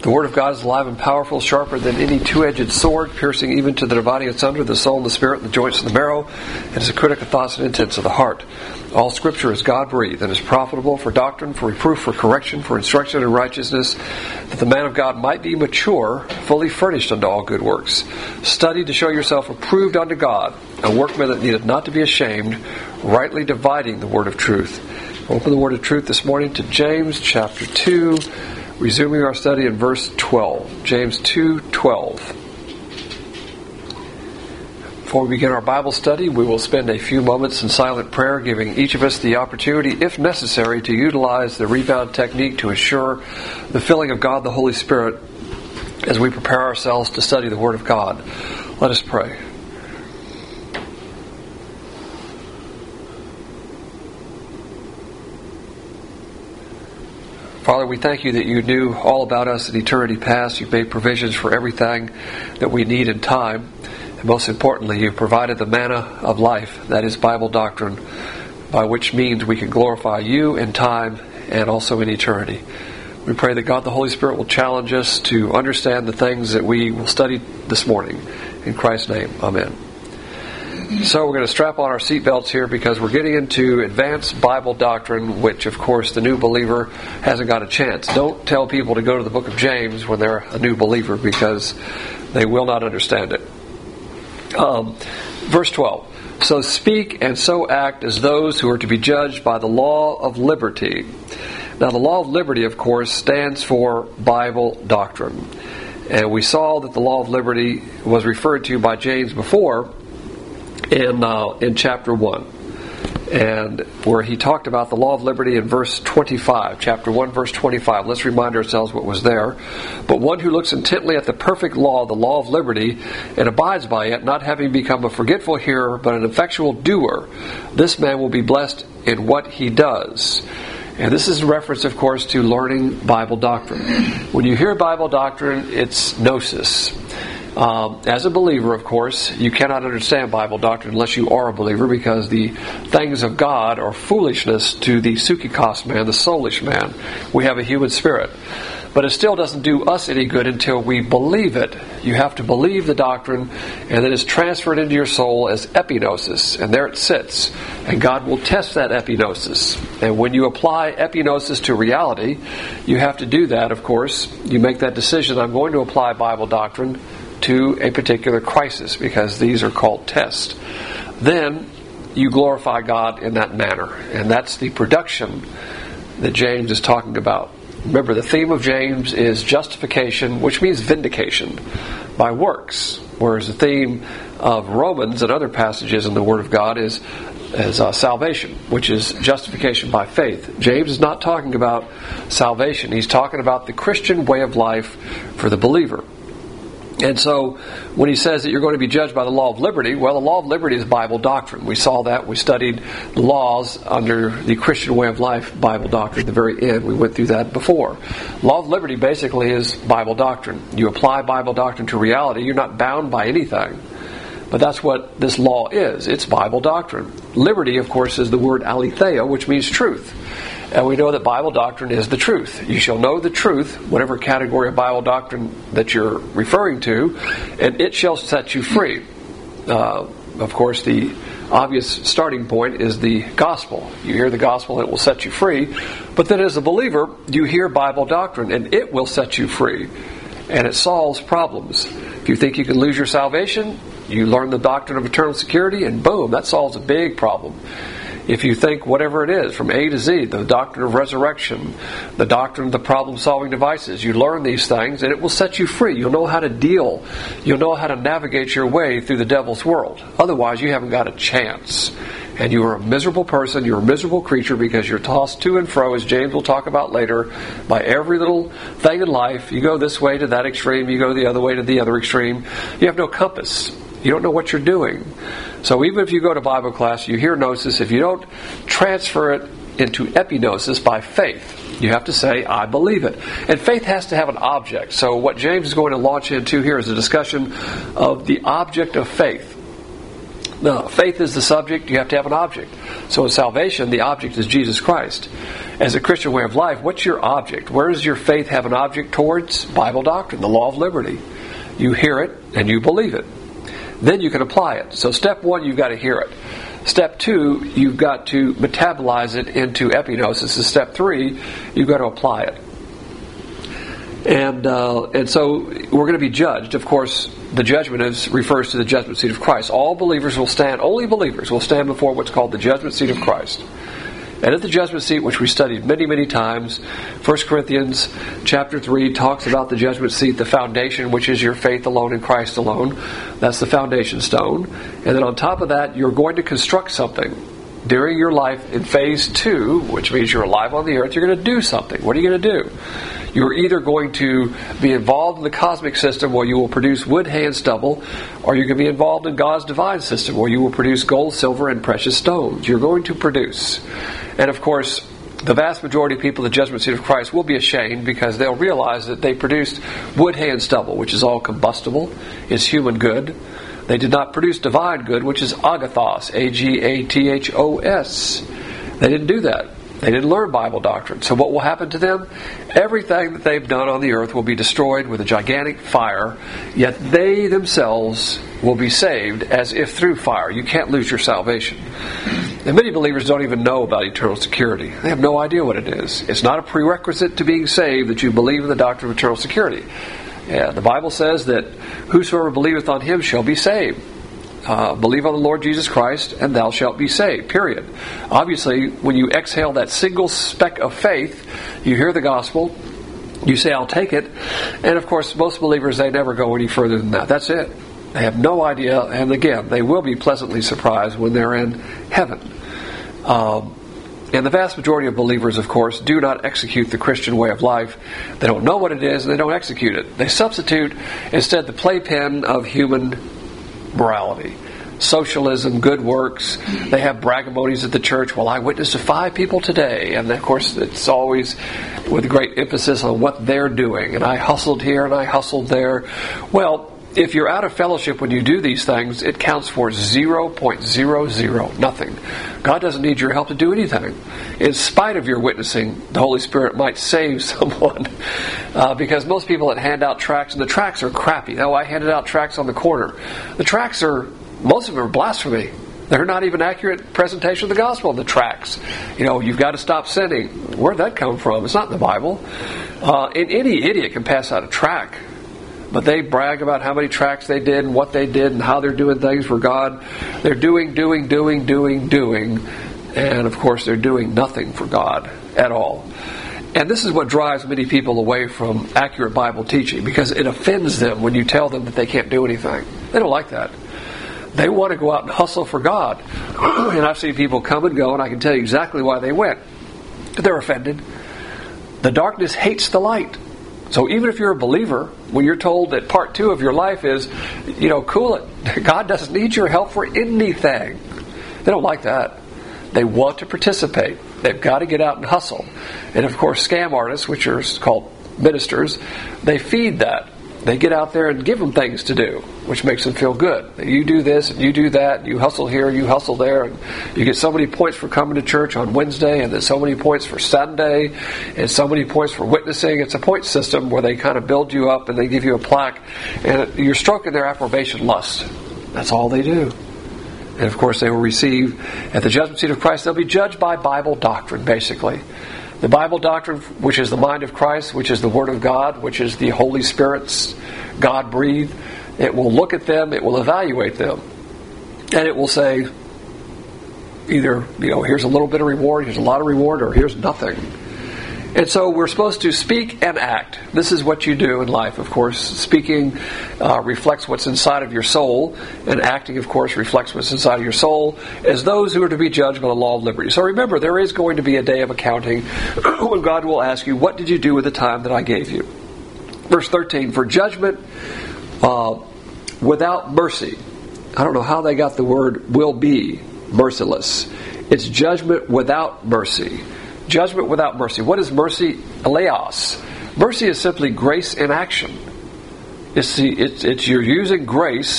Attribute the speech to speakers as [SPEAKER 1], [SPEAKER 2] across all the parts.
[SPEAKER 1] The Word of God is alive and powerful, sharper than any two-edged sword, piercing even to the dividing asunder the soul and the spirit and the joints and the marrow, and is a critic of thoughts and intents of the heart. All Scripture is God-breathed and is profitable for doctrine, for reproof, for correction, for instruction in righteousness, that the man of God might be mature, fully furnished unto all good works. Study to show yourself approved unto God, a workman that needeth not to be ashamed, rightly dividing the word of truth. Open the word of truth this morning to James chapter 2, resuming our study in verse 12. James 2:12. Before we begin our Bible study, we will spend a few moments in silent prayer, giving each of us the opportunity, if necessary, to utilize the rebound technique to assure the filling of God the Holy Spirit as we prepare ourselves to study the Word of God. Let us pray. Father, we thank you that you knew all about us in eternity past. You've made provisions for everything that we need in time. And most importantly, you've provided the manna of life, that is Bible doctrine, by which means we can glorify you in time and also in eternity. We pray that God the Holy Spirit will challenge us to understand the things that we will study this morning. In Christ's name, amen. So we're going to strap on our seatbelts here because we're getting into advanced Bible doctrine, which, of course, the new believer hasn't got a chance. Don't tell people to go to the book of James when they're a new believer because they will not understand it. Verse 12. So speak and so act as those who are to be judged by the law of liberty. Now, the law of liberty, of course, stands for Bible doctrine. And we saw that the law of liberty was referred to by James before in chapter 1, and where he talked about the law of liberty in verse 25, chapter 1, verse 25. Let's remind ourselves what was there. But one who looks intently at the perfect law, the law of liberty, and abides by it, not having become a forgetful hearer, but an effectual doer, this man will be blessed in what he does. And this is in reference, of course, to learning Bible doctrine. When you hear Bible doctrine, it's gnosis. As a believer, of course, you cannot understand Bible doctrine unless you are a believer, because the things of God are foolishness to the psychikos man, the soulish man. We have a human spirit. But it still doesn't do us any good until we believe it. You have to believe the doctrine, and then it's transferred into your soul as epignosis, and there it sits. And God will test that epignosis. And when you apply epignosis to reality, you have to do that, of course. You make that decision, I'm going to apply Bible doctrine to a particular crisis, because these are called tests. Then you glorify God in that manner. And that's the production that James is talking about. Remember, the theme of James is justification, which means vindication by works, whereas the theme of Romans and other passages in the Word of God is salvation, which is justification by faith. James is not talking about salvation. He's talking about the Christian way of life for the believer. And so, when he says that you're going to be judged by the law of liberty, well, the law of liberty is Bible doctrine. We saw that. We studied the laws under the Christian way of life, Bible doctrine, at the very end. We went through that before. Law of liberty basically is Bible doctrine. You apply Bible doctrine to reality. You're not bound by anything. But that's what this law is. It's Bible doctrine. Liberty, of course, is the word aletheia, which means truth. And we know that Bible doctrine is the truth. You shall know the truth, whatever category of Bible doctrine that you're referring to, and it shall set you free. Of course, the obvious starting point is the gospel. You hear the gospel and it will set you free. But then as a believer, you hear Bible doctrine and it will set you free. And it solves problems. If you think you can lose your salvation, you learn the doctrine of eternal security, and boom, that solves a big problem. If you think whatever it is, from A to Z, the doctrine of resurrection, the doctrine of the problem-solving devices, you learn these things and it will set you free. You'll know how to deal. You'll know how to navigate your way through the devil's world. Otherwise, you haven't got a chance. And you are a miserable person, you're a miserable creature, because you're tossed to and fro, as James will talk about later, by every little thing in life. You go this way to that extreme, you go the other way to the other extreme. You have no compass. You don't know what you're doing. So even if you go to Bible class, you hear gnosis, if you don't transfer it into epignosis by faith, you have to say, I believe it. And faith has to have an object. So what James is going to launch into here is a discussion of the object of faith. No, faith is the subject. You have to have an object. So in salvation, the object is Jesus Christ. As a Christian way of life, what's your object? Where does your faith have an object towards? Bible doctrine, the law of liberty. You hear it and you believe it. Then you can apply it. So step one, you've got to hear it. Step two, you've got to metabolize it into epignosis. And step three, you've got to apply it. And so we're going to be judged. Of course, the judgment refers to the judgment seat of Christ. All believers will stand, only believers will stand before what's called the judgment seat of Christ. And at the judgment seat, which we studied many, many times, 1 Corinthians chapter 3 talks about the judgment seat, the foundation, which is your faith alone in Christ alone. That's the foundation stone. And then on top of that, you're going to construct something. During your life in phase 2, which means you're alive on the earth, you're going to do something. What are you going to do? You're either going to be involved in the cosmic system where you will produce wood, hay, and stubble, or you're going to be involved in God's divine system where you will produce gold, silver, and precious stones. You're going to produce. And of course, the vast majority of people at the judgment seat of Christ will be ashamed because they'll realize that they produced wood, hay, and stubble, which is all combustible, is human good. They did not produce divine good, which is agathos, A-G-A-T-H-O-S. They didn't do that. They didn't learn Bible doctrine. So what will happen to them? Everything that they've done on the earth will be destroyed with a gigantic fire, yet they themselves will be saved as if through fire. You can't lose your salvation. And many believers don't even know about eternal security. They have no idea what it is. It's not a prerequisite to being saved that you believe in the doctrine of eternal security. Yeah, the Bible says that whosoever believeth on him shall be saved. Believe on the Lord Jesus Christ, and thou shalt be saved, period. Obviously, when you exhale that single speck of faith, you hear the gospel, you say, I'll take it, and of course, most believers, they never go any further than that. That's it. They have no idea, and again, they will be pleasantly surprised when they're in heaven. And the vast majority of believers, of course, do not execute the Christian way of life. They don't know what it is, and they don't execute it. They substitute, instead, the playpen of human morality. Socialism, good works. They have braggamonies at the church. Well, I witnessed to 5 people today. And of course, it's always with great emphasis on what they're doing. And I hustled here and I hustled there. Well, if you're out of fellowship when you do these things, it counts for 0.00, nothing. God doesn't need your help to do anything. In spite of your witnessing, the Holy Spirit might save someone. Because most people that hand out tracts, and the tracts are crappy. Oh, I handed out tracts on the corner. The tracts most of them are blasphemy. They're not even accurate presentation of the gospel in the tracts. You've got to stop sinning. Where'd that come from? It's not in the Bible. And any idiot can pass out a tract. But they brag about how many tracts they did and what they did and how they're doing things for God. They're doing. And of course, they're doing nothing for God at all. And this is what drives many people away from accurate Bible teaching, because it offends them when you tell them that they can't do anything. They don't like that. They want to go out and hustle for God. And I've seen people come and go, and I can tell you exactly why they went. They're offended. The darkness hates the light. So even if you're a believer, when you're told that part 2 of your life is, cool it. God doesn't need your help for anything. They don't like that. They want to participate. They've got to get out and hustle. And of course, scam artists, which are called ministers, they feed that. They get out there and give them things to do, which makes them feel good. You do this, and you do that, and you hustle here, you hustle there, and you get so many points for coming to church on Wednesday, and then so many points for Sunday, and so many points for witnessing. It's a point system where they kind of build you up, and they give you a plaque, and you're stroking their approbation lust. That's all they do. And of course, they will receive, at the judgment seat of Christ, they'll be judged by Bible doctrine, basically. The Bible doctrine, which is the mind of Christ, which is the Word of God, which is the Holy Spirit's God-breathed, it will look at them, it will evaluate them, and it will say, either, here's a little bit of reward, here's a lot of reward, or here's nothing. And so we're supposed to speak and act. This is what you do in life, of course. Speaking reflects what's inside of your soul, and acting, of course, reflects what's inside of your soul, as those who are to be judged by the law of liberty. So remember, there is going to be a day of accounting when God will ask you, what did you do with the time that I gave you? Verse 13, for judgment without mercy. I don't know how they got the word will be merciless. It's judgment without mercy. Judgment without mercy. What is mercy? Eleos. Mercy is simply grace in action. It's you're using grace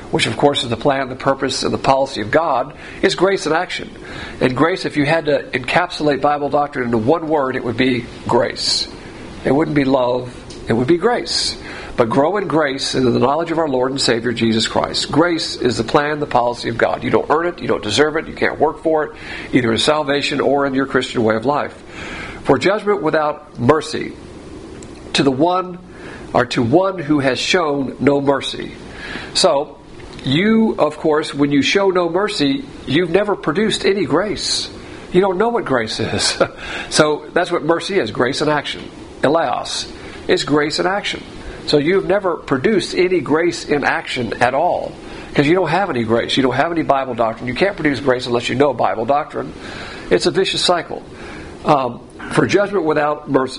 [SPEAKER 1] which of course is the plan, the purpose, and the policy of God, is grace in action. And grace, if you had to encapsulate Bible doctrine into one word, it would be grace. It wouldn't be love, it would be grace. But grow in grace and in the knowledge of our Lord and Savior Jesus Christ. Grace is the plan, the policy of God. You don't earn it, you don't deserve it, you can't work for it, either in salvation or in your Christian way of life. For judgment without mercy to the one who has shown no mercy. So, you, of course, when you show no mercy, you've never produced any grace. You don't know what grace is. So that's what mercy is, grace in action. Eleos is grace in action. So you've never produced any grace in action at all, because you don't have any grace. You don't have any Bible doctrine. You can't produce grace unless you know Bible doctrine. It's a vicious cycle. For judgment without mercy,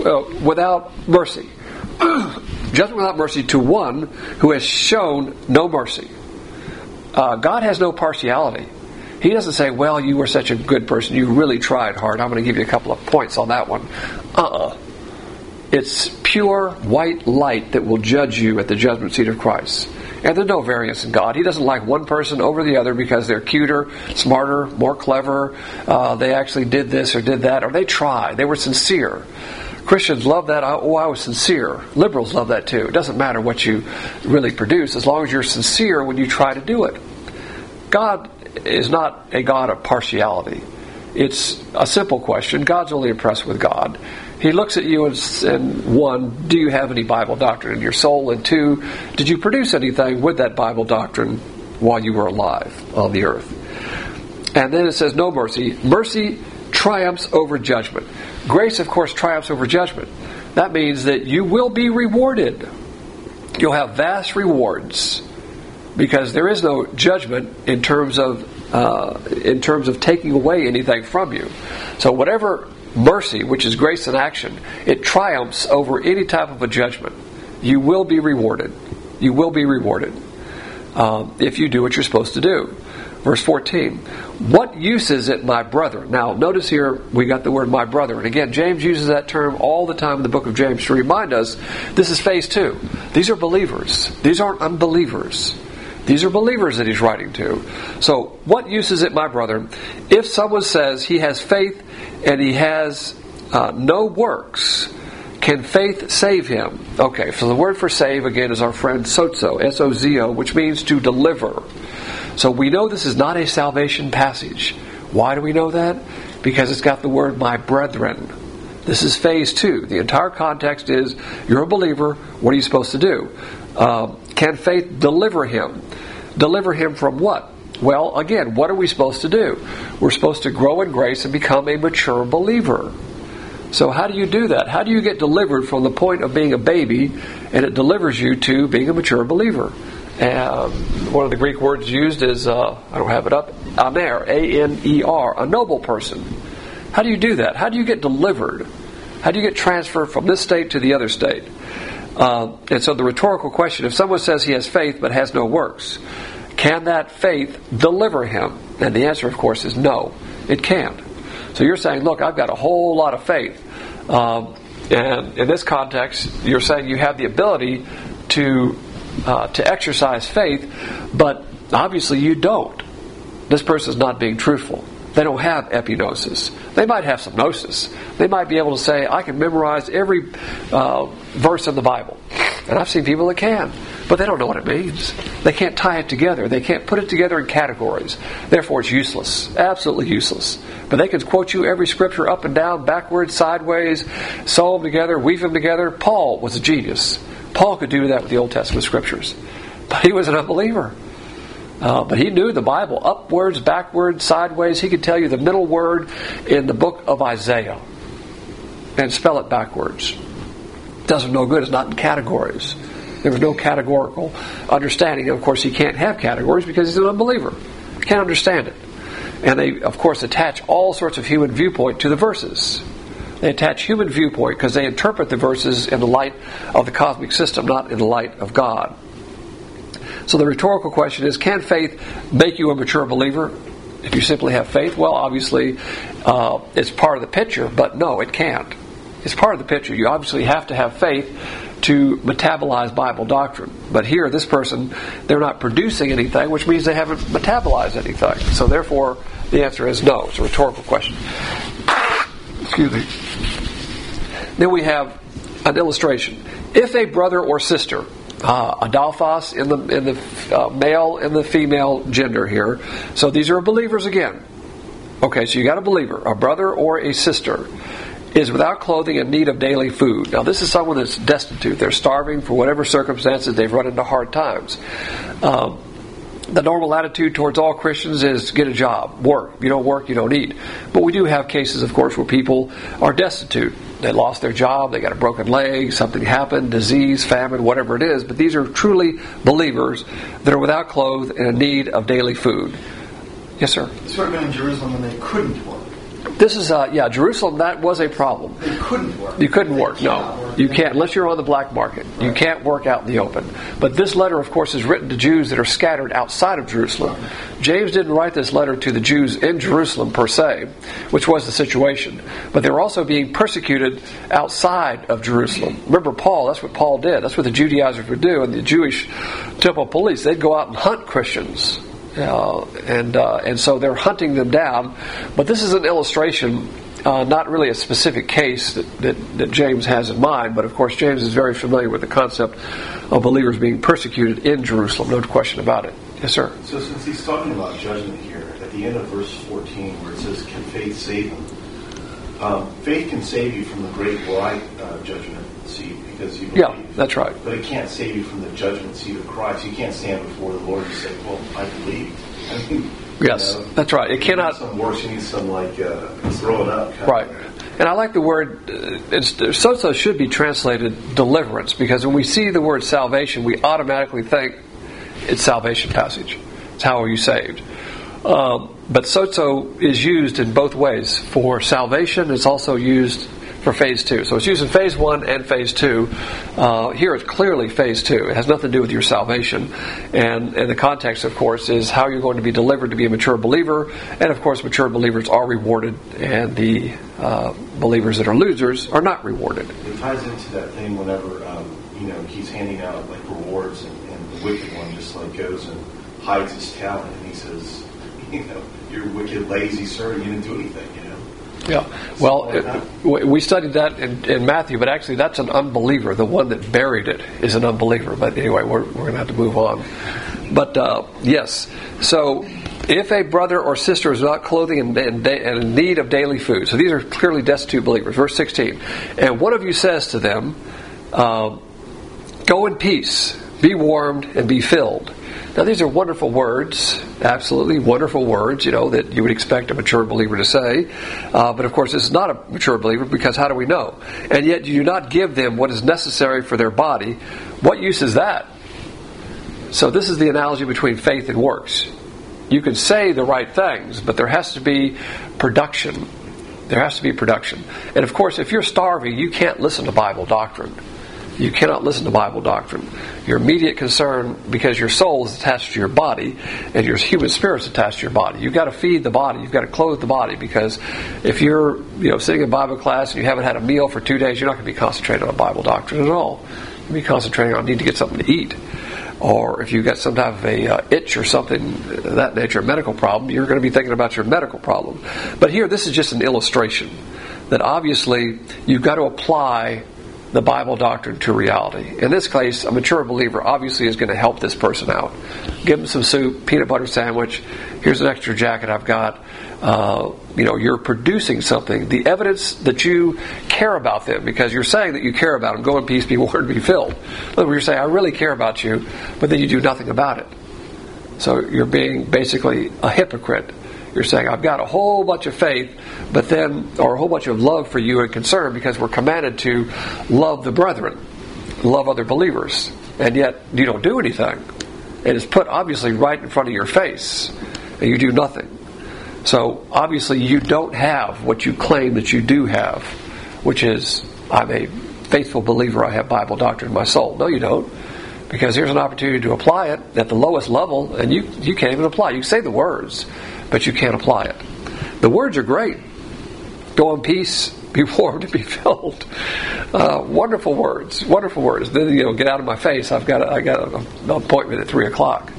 [SPEAKER 1] judgment without mercy to one who has shown no mercy. God has no partiality. He doesn't say, well, you were such a good person, you really tried hard, I'm going to give you a couple of points on that one. It's pure white light that will judge you at the judgment seat of Christ. And there's no variance in God. He doesn't like one person over the other because they're cuter, smarter, more clever, they actually did this or did that, or they tried, they were sincere. Christians love that. I was sincere. Liberals love that too. It doesn't matter what you really produce as long as you're sincere when you try to do it. God is not a God of partiality. It's a simple question. God's only impressed with God. He looks at you and one, do you have any Bible doctrine in your soul? And two, did you produce anything with that Bible doctrine while you were alive on the earth? And then it says no mercy. Mercy triumphs over judgment. Grace, of course, triumphs over judgment. That means that you will be rewarded. You'll have vast rewards because there is no judgment in terms of taking away anything from you. So whatever mercy, which is grace in action, it triumphs over any type of a judgment. You will be rewarded. You will be rewarded if you do what you're supposed to do. Verse 14, what use is it, my brother? Now, notice here we got the word my brother. And again, James uses that term all the time in the book of James to remind us this is phase 2. These are believers. These aren't unbelievers. These are believers that he's writing to. So, what use is it, my brother, if someone says he has faith and he has no works? Can faith save him? Okay, so the word for save, again, is our friend sozo, S-O-Z-O, which means to deliver. So we know this is not a salvation passage. Why do we know that? Because it's got the word my brethren. This is phase 2. The entire context is, you're a believer, what are you supposed to do? Can faith deliver him? Deliver him from what? Well, again, what are we supposed to do? We're supposed to grow in grace and become a mature believer. So how do you do that? How do you get delivered from the point of being a baby and it delivers you to being a mature believer? One of the Greek words used is, I don't have it up, aner, A-N-E-R, a noble person. How do you do that? How do you get delivered? How do you get transferred from this state to the other state? And so the rhetorical question, if someone says he has faith but has no works, can that faith deliver him? And the answer, of course, is no, it can't. So you're saying, look, I've got a whole lot of faith. And in this context, you're saying you have the ability to exercise faith, but obviously you don't. This person is not being truthful. They don't have epignosis. They might have some gnosis. They might be able to say, I can memorize every verse in the Bible. And I've seen people that can, but they don't know what it means. They can't tie it together. They can't put it together in categories. Therefore, it's useless. Absolutely useless. But they can quote you every scripture up and down, backwards, sideways, sew them together, weave them together. Paul was a genius. Paul could do that with the Old Testament scriptures. But he was an unbeliever. But he knew the Bible upwards, backwards, sideways. He could tell you the middle word in the book of Isaiah and spell it backwards. Doesn't no good. It's not in categories. There was no categorical understanding. Of course, he can't have categories because he's an unbeliever. He can't understand it. And they, of course, attach all sorts of human viewpoint to the verses. They attach human viewpoint because they interpret the verses in the light of the cosmic system, not in the light of God. So the rhetorical question is, can faith make you a mature believer if you simply have faith? Well, obviously, it's part of the picture, but no, it can't. It's part of the picture. You obviously have to have faith to metabolize Bible doctrine. But here, this person, they're not producing anything, which means they haven't metabolized anything. So therefore, the answer is no. It's a rhetorical question. Excuse me. Then we have an illustration. If a brother or sister, adelphos in the male and the female gender here. So these are believers again. Okay, so you got a believer, a brother or a sister, is without clothing in need of daily food. Now this is someone that's destitute. They're starving for whatever circumstances. They've run into hard times. The normal attitude towards all Christians is get a job, work. If you don't work, you don't eat. But we do have cases, of course, where people are destitute. They lost their job, they got a broken leg, something happened, disease, famine, whatever it is. But these are truly believers that are without clothes and in need of daily food. Yes, sir?
[SPEAKER 2] It's sort of been in Jerusalem when they couldn't work.
[SPEAKER 1] This is, Jerusalem, that was a problem.
[SPEAKER 2] They couldn't work.
[SPEAKER 1] You couldn't work, no. You can't, unless you're on the black market. Right. You can't work out in the open. But this letter, of course, is written to Jews that are scattered outside of Jerusalem. James didn't write this letter to the Jews in Jerusalem, per se, which was the situation. But they were also being persecuted outside of Jerusalem. Remember Paul, that's what Paul did. That's what the Judaizers would do. And the Jewish temple police, they'd go out and hunt Christians. And so they're hunting them down. But this is an illustration, not really a specific case that James has in mind. But of course, James is very familiar with the concept of believers being persecuted in Jerusalem. No question about it. Yes, sir.
[SPEAKER 3] So since he's talking about judgment here, at the end of verse 14, where it says, "Can faith save them?" Faith can save you from the great white judgment seat because you believe.
[SPEAKER 1] Yeah, that's right.
[SPEAKER 3] But it can't save you from the judgment seat of Christ. You can't stand before the Lord and say, "Well, I believe." I mean,
[SPEAKER 1] yes, that's right. It cannot.
[SPEAKER 3] You need some works. You need some throwing up.
[SPEAKER 1] Right. And I like the word. So should be translated deliverance, because when we see the word salvation, we automatically think it's salvation passage. It's how are you saved. But sozo is used in both ways. For salvation, it's also used for phase 2. So it's used in phase 1 and phase 2. Here it's clearly phase 2. It has nothing to do with your salvation. And the context, of course, is how you're going to be delivered to be a mature believer. And of course, mature believers are rewarded, and the believers that are losers are not rewarded.
[SPEAKER 3] It ties into that thing whenever he's handing out rewards, and the wicked one just goes and hides his talent, and he says, "You're wicked, lazy servant. You didn't do anything."
[SPEAKER 1] Yeah, well, we studied that in Matthew, but actually that's an unbeliever. The one that buried it is an unbeliever. But anyway, we're going to have to move on. But yes, so if a brother or sister is without clothing and in need of daily food, so these are clearly destitute believers. Verse 16, and one of you says to them, "Go in peace, be warmed, and be filled." Now these are wonderful words, absolutely wonderful words, that you would expect a mature believer to say. But of course this is not a mature believer, because how do we know? And yet you do not give them what is necessary for their body. What use is that? So this is the analogy between faith and works. You can say the right things, but there has to be production. There has to be production. And of course, if you're starving, you can't listen to Bible doctrine. You cannot listen to Bible doctrine. Your immediate concern, because your soul is attached to your body and your human spirit is attached to your body. You've got to feed the body. You've got to clothe the body, because if you're sitting in Bible class and you haven't had a meal for 2 days, you're not going to be concentrating on Bible doctrine at all. You'll be concentrating on need to get something to eat. Or if you've got some type of a itch or something of that nature, a medical problem, you're going to be thinking about your medical problem. But here, this is just an illustration that obviously you've got to apply the Bible doctrine to reality. In this case, a mature believer obviously is going to help this person out. Give them some soup, peanut butter sandwich. Here's an extra jacket I've got. You're producing something. The evidence that you care about them, because you're saying that you care about them. Go in peace, be warmed, be filled. Look, you're saying, I really care about you, but then you do nothing about it. So you're being basically a hypocrite. You're saying, I've got a whole bunch of faith, or a whole bunch of love for you and concern, because we're commanded to love the brethren, love other believers, and yet you don't do anything. It is put obviously right in front of your face, and you do nothing. So obviously you don't have what you claim that you do have, which is, I'm a faithful believer, I have Bible doctrine in my soul. No, you don't. Because here's an opportunity to apply it at the lowest level, and you can't even apply. You can say the words, but you can't apply it. The words are great. Go in peace, be warmed, and be filled. Wonderful words, wonderful words. Then, get out of my face. I got an appointment at 3:00.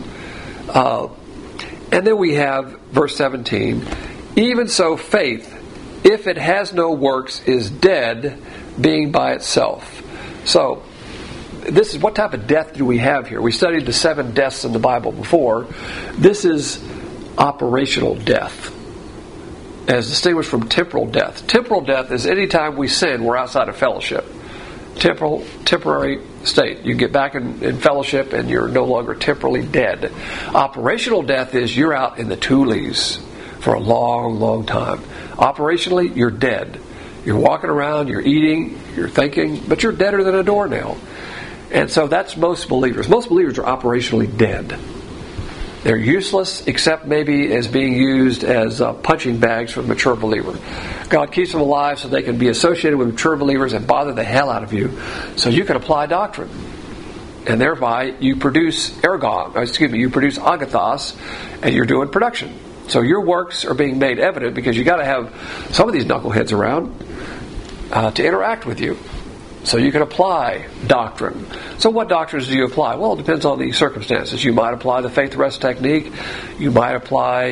[SPEAKER 1] And then we have verse 17. Even so, faith, if it has no works, is dead, being by itself. So, this is what type of death do we have here? We studied the 7 deaths in the Bible before. This is operational death, as distinguished from temporal death. Temporal death is any time we sin, we're outside of fellowship. Temporary state. You get back in fellowship and you're no longer temporally dead. Operational death is you're out in the toolies for a long, long time. Operationally, you're dead. You're walking around, you're eating, you're thinking, but you're deader than a doornail. And so that's most believers. Most believers are operationally dead. They're useless, except maybe as being used as punching bags for the mature believer. God keeps them alive so they can be associated with mature believers and bother the hell out of you, so you can apply doctrine. And thereby you produce you produce agathos, and you're doing production. So your works are being made evident because you got to have some of these knuckleheads around to interact with you, so you can apply doctrine. So what doctrines do you apply? Well, it depends on the circumstances. You might apply the faith rest technique. You might apply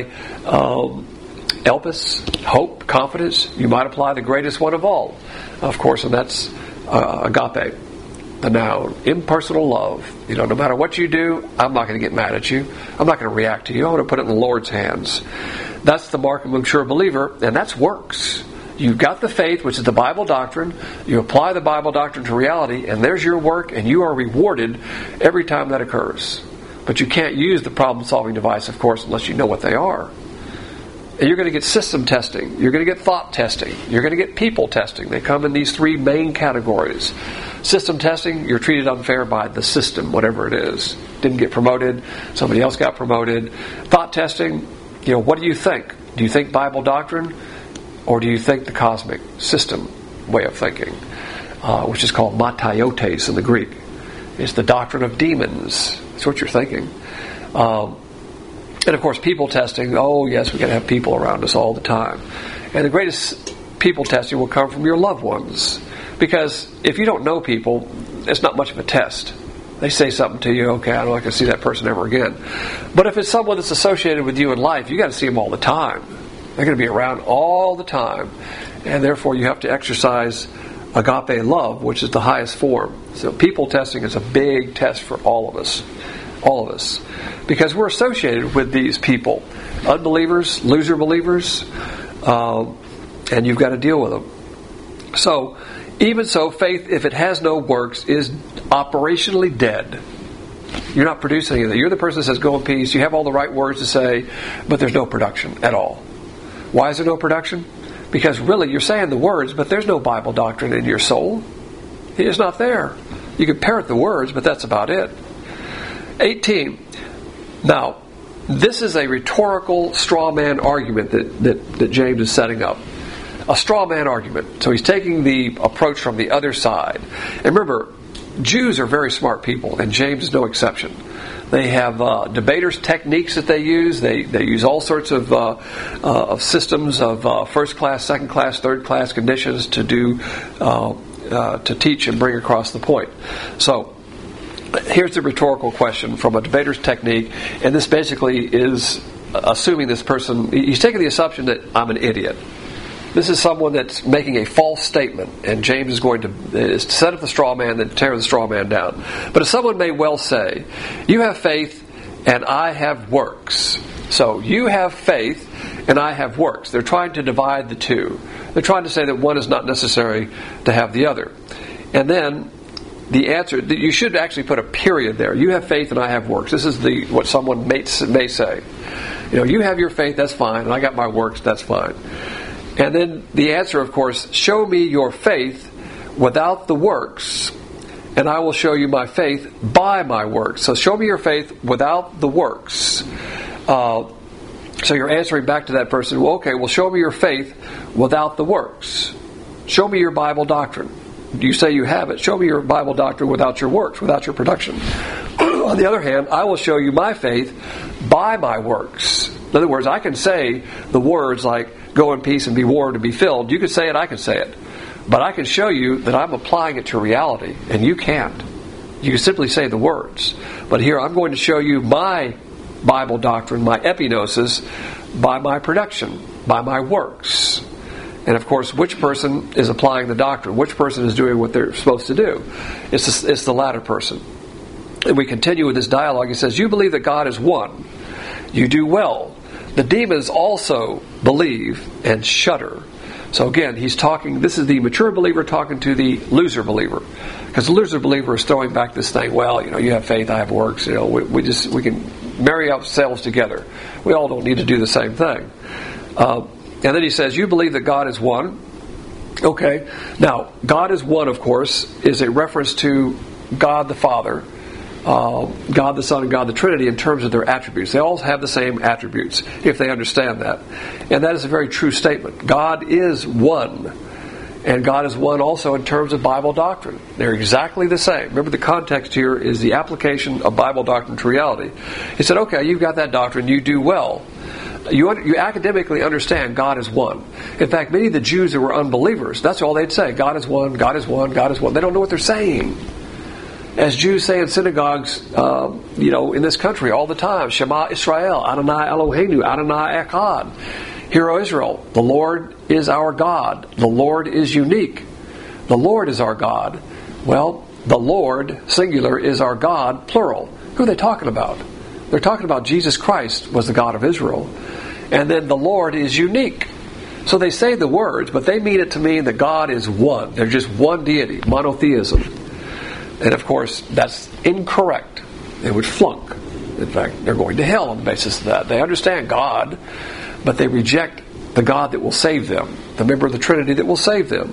[SPEAKER 1] elpis, hope, confidence. You might apply the greatest one of all, of course, and that's agape, the noun, impersonal love. No matter what you do, I'm not going to get mad at you. I'm not going to react to you. I'm going to put it in the Lord's hands. That's the mark of a mature believer, and that's works. You've got the faith, which is the Bible doctrine. You apply the Bible doctrine to reality, and there's your work, and you are rewarded every time that occurs. But you can't use the problem-solving device, of course, unless you know what they are. And you're going to get system testing. You're going to get thought testing. You're going to get people testing. They come in these 3 main categories. System testing, you're treated unfair by the system, whatever it is. Didn't get promoted. Somebody else got promoted. Thought testing, what do you think? Do you think Bible doctrine? Or do you think the cosmic system way of thinking, which is called mataiotes in the Greek? It's the doctrine of demons. That's what you're thinking. And of course, people testing. Oh, yes, we've got to have people around us all the time. And the greatest people testing will come from your loved ones. Because if you don't know people, it's not much of a test. They say something to you, okay, I don't like to see that person ever again. But if it's someone that's associated with you in life, you got to see them all the time. They're going to be around all the time. And therefore you have to exercise agape love, which is the highest form. So people testing is a big test for all of us. All of us. Because we're associated with these people. Unbelievers, loser believers, and you've got to deal with them. So, even so, faith, if it has no works, is operationally dead. You're not producing anything. You're the person that says, go in peace. You have all the right words to say, but there's no production at all. Why is there no production? Because really you're saying the words, but there's no Bible doctrine in your soul. It is not there. You can parrot the words, but that's about it. 18. Now, this is a rhetorical straw man argument that James is setting up. A straw man argument. So he's taking the approach from the other side. And remember, Jews are very smart people, and James is no exception. They have debaters' techniques that they use. They use all sorts of systems of first class, second class, third class conditions to do to teach and bring across the point. So here's the rhetorical question from a debater's technique, and this basically is assuming this person. He's taking the assumption that I'm an idiot. This is someone that's making a false statement, and James is going to set up the straw man and tear the straw man down. But if someone may well say, you have faith and I have works. So you have faith and I have works. They're trying to divide the two. They're trying to say that one is not necessary to have the other. And then the answer, you should actually put a period there. You have faith and I have works. This is what someone may say. You have your faith, that's fine, and I got my works, that's fine. And then the answer, of course, show me your faith without the works, and I will show you my faith by my works. So show me your faith without the works. So you're answering back to that person, well, okay, well, show me your faith without the works. Show me your Bible doctrine. You say you have it. Show me your Bible doctrine without your works, without your production. On the other hand, I will show you my faith by my works. In other words, I can say the words like, go in peace and be warmed and be filled. You can say it, I can say it. But I can show you that I'm applying it to reality, and you can't. You can simply say the words. But here I'm going to show you my Bible doctrine, my epignosis, by my production, by my works. And of course, which person is applying the doctrine? Which person is doing what they're supposed to do? It's the latter person. And we continue with this dialogue. He says, you believe that God is one. You do well. The demons also believe and shudder. So again, he's talking, this is the mature believer talking to the loser believer. Because the loser believer is throwing back this thing, well, you have faith, I have works, we can marry ourselves together. We all don't need to do the same thing. And then he says, you believe that God is one. Okay. Now, God is one, of course, is a reference to God the Father, God the Son, and God the Trinity in terms of their attributes. They all have the same attributes, if they understand that. And that is a very true statement. God is one. And God is one also in terms of Bible doctrine. They're exactly the same. Remember, the context here is the application of Bible doctrine to reality. He said, okay, you've got that doctrine, you do well. You academically understand God is one. In fact, many of the Jews who were unbelievers, that's all they'd say. God is one, God is one, God is one. They don't know what they're saying. As Jews say in synagogues, in this country all the time, Shema Israel, Adonai Eloheinu, Adonai Echad. Hear, O Israel, the Lord is our God. The Lord is unique. The Lord is our God. Well, the Lord, singular, is our God, plural. Who are they talking about? They're talking about Jesus Christ was the God of Israel. And then the Lord is unique. So they say the words, but they mean it to mean that God is one. They're just one deity, monotheism. And of course, that's incorrect. They would flunk. In fact, they're going to hell on the basis of that. They understand God, but they reject the God that will save them, the member of the Trinity that will save them.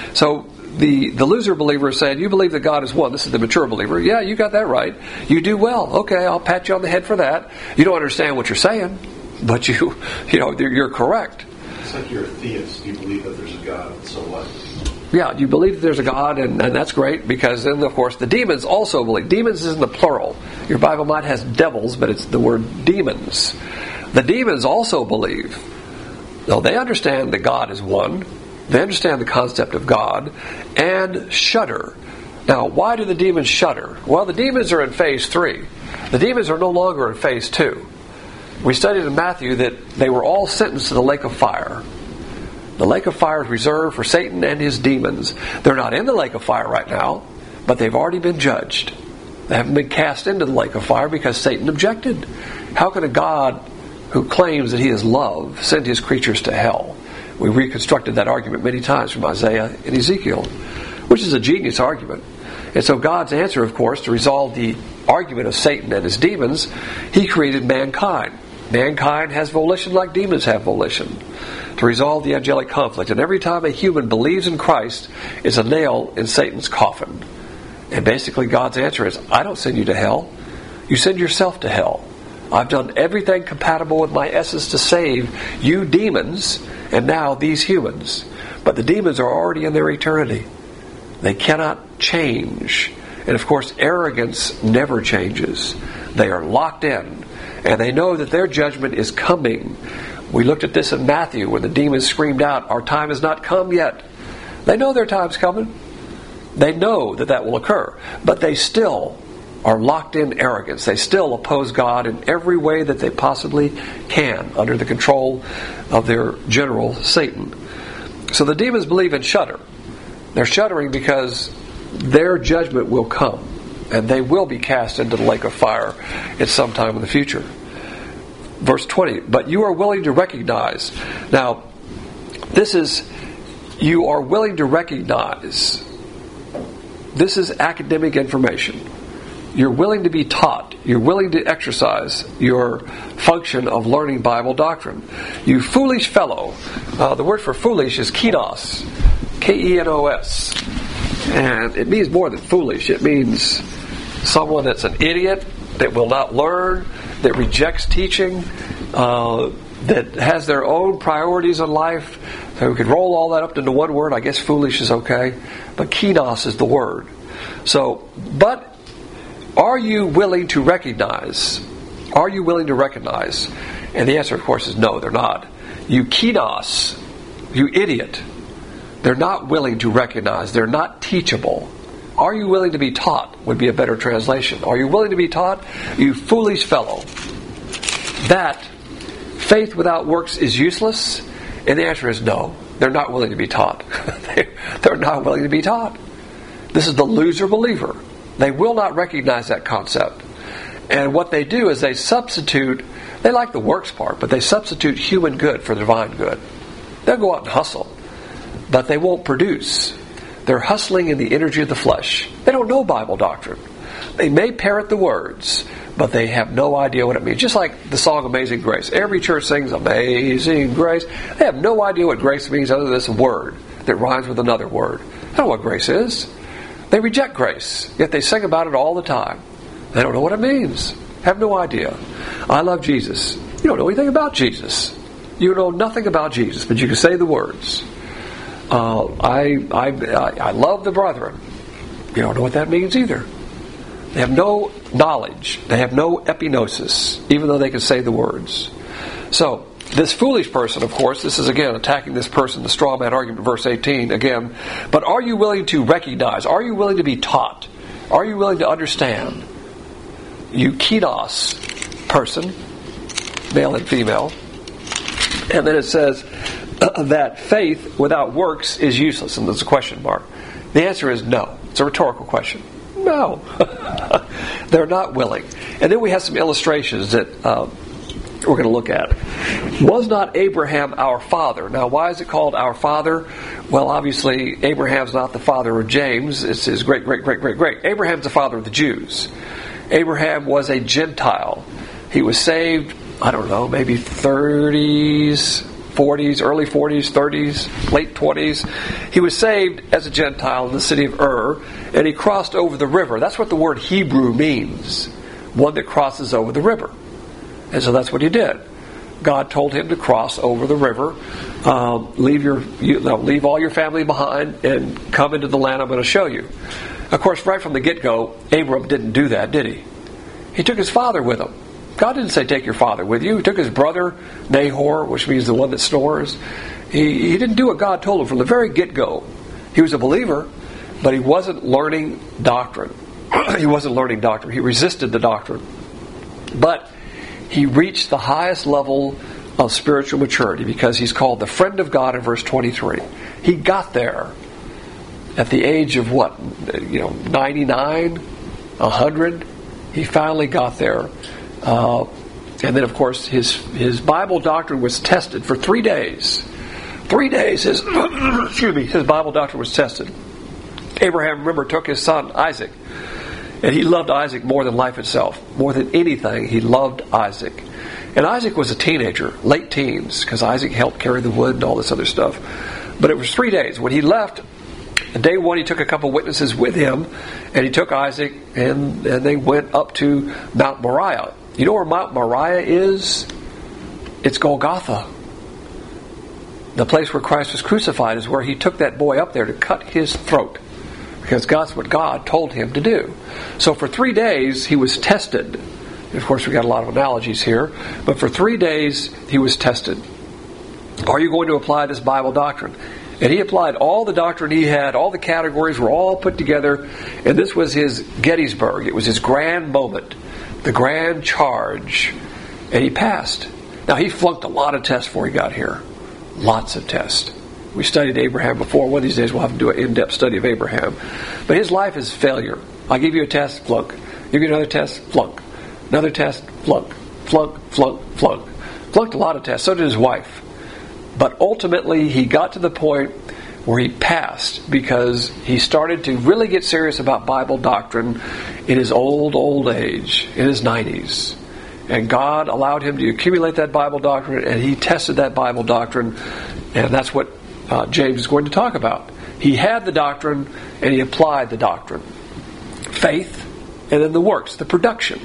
[SPEAKER 1] So the loser believer is saying, you believe that God is one. This is the mature believer. Yeah, you got that right. You do well. Okay, I'll pat you on the head for that. You don't understand what you're saying, but you're correct.
[SPEAKER 3] It's like you're a theist. You believe that there's a God, so what?
[SPEAKER 1] Yeah, you believe that there's a God, and that's great, because then, of course, the demons also believe. Demons is in the plural. Your Bible might has devils, but it's the word demons. The demons also believe. Now, they understand that God is one. They understand the concept of God, and shudder. Now, why do the demons shudder? Well, the demons are in phase 3. The demons are no longer in phase 2. We studied in Matthew that they were all sentenced to the lake of fire. The lake of fire is reserved for Satan and his demons. They're not in the lake of fire right now, but they've already been judged. They haven't been cast into the lake of fire because Satan objected. How can a God who claims that he is love send his creatures to hell? We reconstructed that argument many times from Isaiah and Ezekiel, which is a genius argument. And so God's answer, of course, to resolve the argument of Satan and his demons, he created mankind. Mankind has volition like demons have volition to resolve the angelic conflict. And every time a human believes in Christ, it's a nail in Satan's coffin. And basically God's answer is, I don't send you to hell. You send yourself to hell. I've done everything compatible with my essence to save you demons, and now these humans. But the demons are already in their eternity. They cannot change. And of course, arrogance never changes. They are locked in. And they know that their judgment is coming. We looked at this in Matthew when the demons screamed out, our time has not come yet. They know their time's coming. They know that will occur. But they still are locked in arrogance. They still oppose God in every way that they possibly can under the control of their general, Satan. So the demons believe and shudder. They're shuddering because their judgment will come, and they will be cast into the lake of fire at some time in the future. Verse 20, but you are willing to recognize. Now, you are willing to recognize. This is academic information. You're willing to be taught. You're willing to exercise your function of learning Bible doctrine. You foolish fellow. The word for foolish is kenos. K-E-N-O-S. And it means more than foolish. It means someone that's an idiot, that will not learn, that rejects teaching, that has their own priorities in life. So we could roll all that up into one word. I guess foolish is okay. But kenos is the word. So, but are you willing to recognize? Are you willing to recognize? And the answer, of course, is no, they're not. You kenos, you idiot, They're not willing to recognize. They're not teachable. Are you willing to be taught would be a better translation. Are you willing to be taught, you foolish fellow, that faith without works is useless? And the answer is no. They're not willing to be taught. They're not willing to be taught. This is the loser believer. They will not recognize that concept. And what they do is they substitute, they like the works part, but they substitute human good for divine good. They'll go out and hustle, but they won't produce. They're hustling in the energy of the flesh. They don't know Bible doctrine. They may parrot the words, but they have no idea what it means. Just like the song Amazing Grace. Every church sings Amazing Grace. They have no idea what grace means other than this word that rhymes with another word. They don't know what grace is. They reject grace, yet they sing about it all the time. They don't know what it means. Have no idea. I love Jesus. You don't know anything about Jesus. You know nothing about Jesus, but you can say the words. I love the brethren. You don't know what that means either. They have no knowledge. They have no epignosis, even though they can say the words. So, this foolish person, of course, this is again attacking this person, the straw man argument, verse 18 again. But are you willing to recognize? Are you willing to be taught? Are you willing to understand? You kiddos person, male and female. And then it says that faith without works is useless. And there's a question mark. The answer is no. It's a rhetorical question. No. They're not willing. And then we have some illustrations that we're going to look at. Was not Abraham our father? Now, why is it called our father? Well, obviously, Abraham's not the father of James. It's his great. Abraham's the father of the Jews. Abraham was a Gentile. He was saved, I don't know, maybe 30s, 40s, early 40s, 30s, late 20s. He was saved as a Gentile in the city of Ur, and he crossed over the river. That's what the word Hebrew means, one that crosses over the river. And so that's what he did. God told him to cross over the river, leave all your family behind, and come into the land I'm going to show you. Of course, right from the get-go, Abram didn't do that, did he? He took his father with him. God didn't say, take your father with you. He took his brother, Nahor, which means the one that snores. He didn't do what God told him from the very get-go. He was a believer, but he wasn't learning doctrine. He wasn't learning doctrine. He resisted the doctrine. But he reached the highest level of spiritual maturity because he's called the friend of God in verse 23. He got there at the age of 99, 100. He finally got there. And then, of course, his Bible doctrine was tested for 3 days. 3 days, his Bible doctrine was tested. Abraham, remember, took his son Isaac. And he loved Isaac more than life itself. More than anything, he loved Isaac. And Isaac was a teenager, late teens, because Isaac helped carry the wood and all this other stuff. But it was 3 days. When he left, day one, he took a couple witnesses with him, and he took Isaac, and they went up to Mount Moriah. You know where Mount Moriah is? It's Golgotha. The place where Christ was crucified is where he took that boy up there to cut his throat. Because that's what God told him to do. So for 3 days, he was tested. And of course, we got a lot of analogies here. But for 3 days, he was tested. Are you going to apply this Bible doctrine? And he applied all the doctrine he had. All the categories were all put together. And this was his Gettysburg. It was his grand moment. The grand charge. And he passed. Now, he flunked a lot of tests before he got here. Lots of tests. We studied Abraham before. One of these days we'll have to do an in-depth study of Abraham. But his life is failure. I'll give you a test, flunk. Give you another test, flunk. Another test, flunk. Flunk, flunk, flunk. Flunked a lot of tests. So did his wife. But ultimately he got to the point where he passed because he started to really get serious about Bible doctrine in his old age, in his 90s. And God allowed him to accumulate that Bible doctrine, and he tested that Bible doctrine, and that's what James is going to talk about. He had the doctrine, and he applied the doctrine. Faith, and then the works, the production.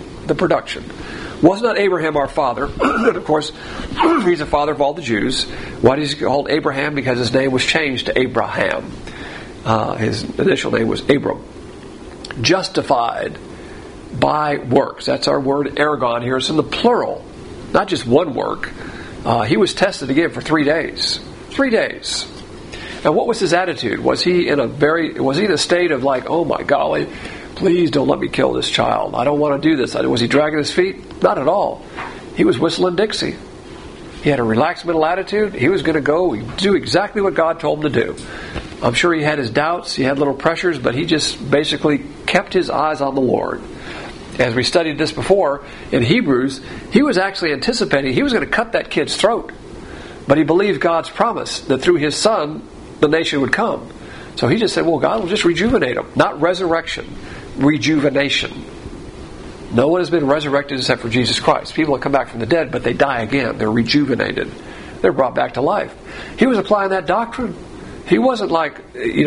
[SPEAKER 1] Was not Abraham our father? And of course, he's the father of all the Jews. Why is he called Abraham? Because his name was changed to Abraham. His initial name was Abram. Justified by works. That's our word ergon here. It's in the plural. Not just one work. He was tested again for 3 days. 3 days. And what was his attitude? Was he in a state of like, oh my golly, please don't let me kill this child. I don't want to do this. Was he dragging his feet? Not at all. He was whistling Dixie. He had a relaxed mental attitude. He was going to go do exactly what God told him to do. I'm sure he had his doubts. He had little pressures, but he just basically kept his eyes on the Lord. As we studied this before in Hebrews, he was actually anticipating he was going to cut that kid's throat. But he believed God's promise that through his son, the nation would come. So he just said, well, God will just rejuvenate him. Not resurrection, rejuvenation. No one has been resurrected except for Jesus Christ. People have come back from the dead, but they die again. They're rejuvenated. They're brought back to life. He was applying that doctrine. He wasn't like, in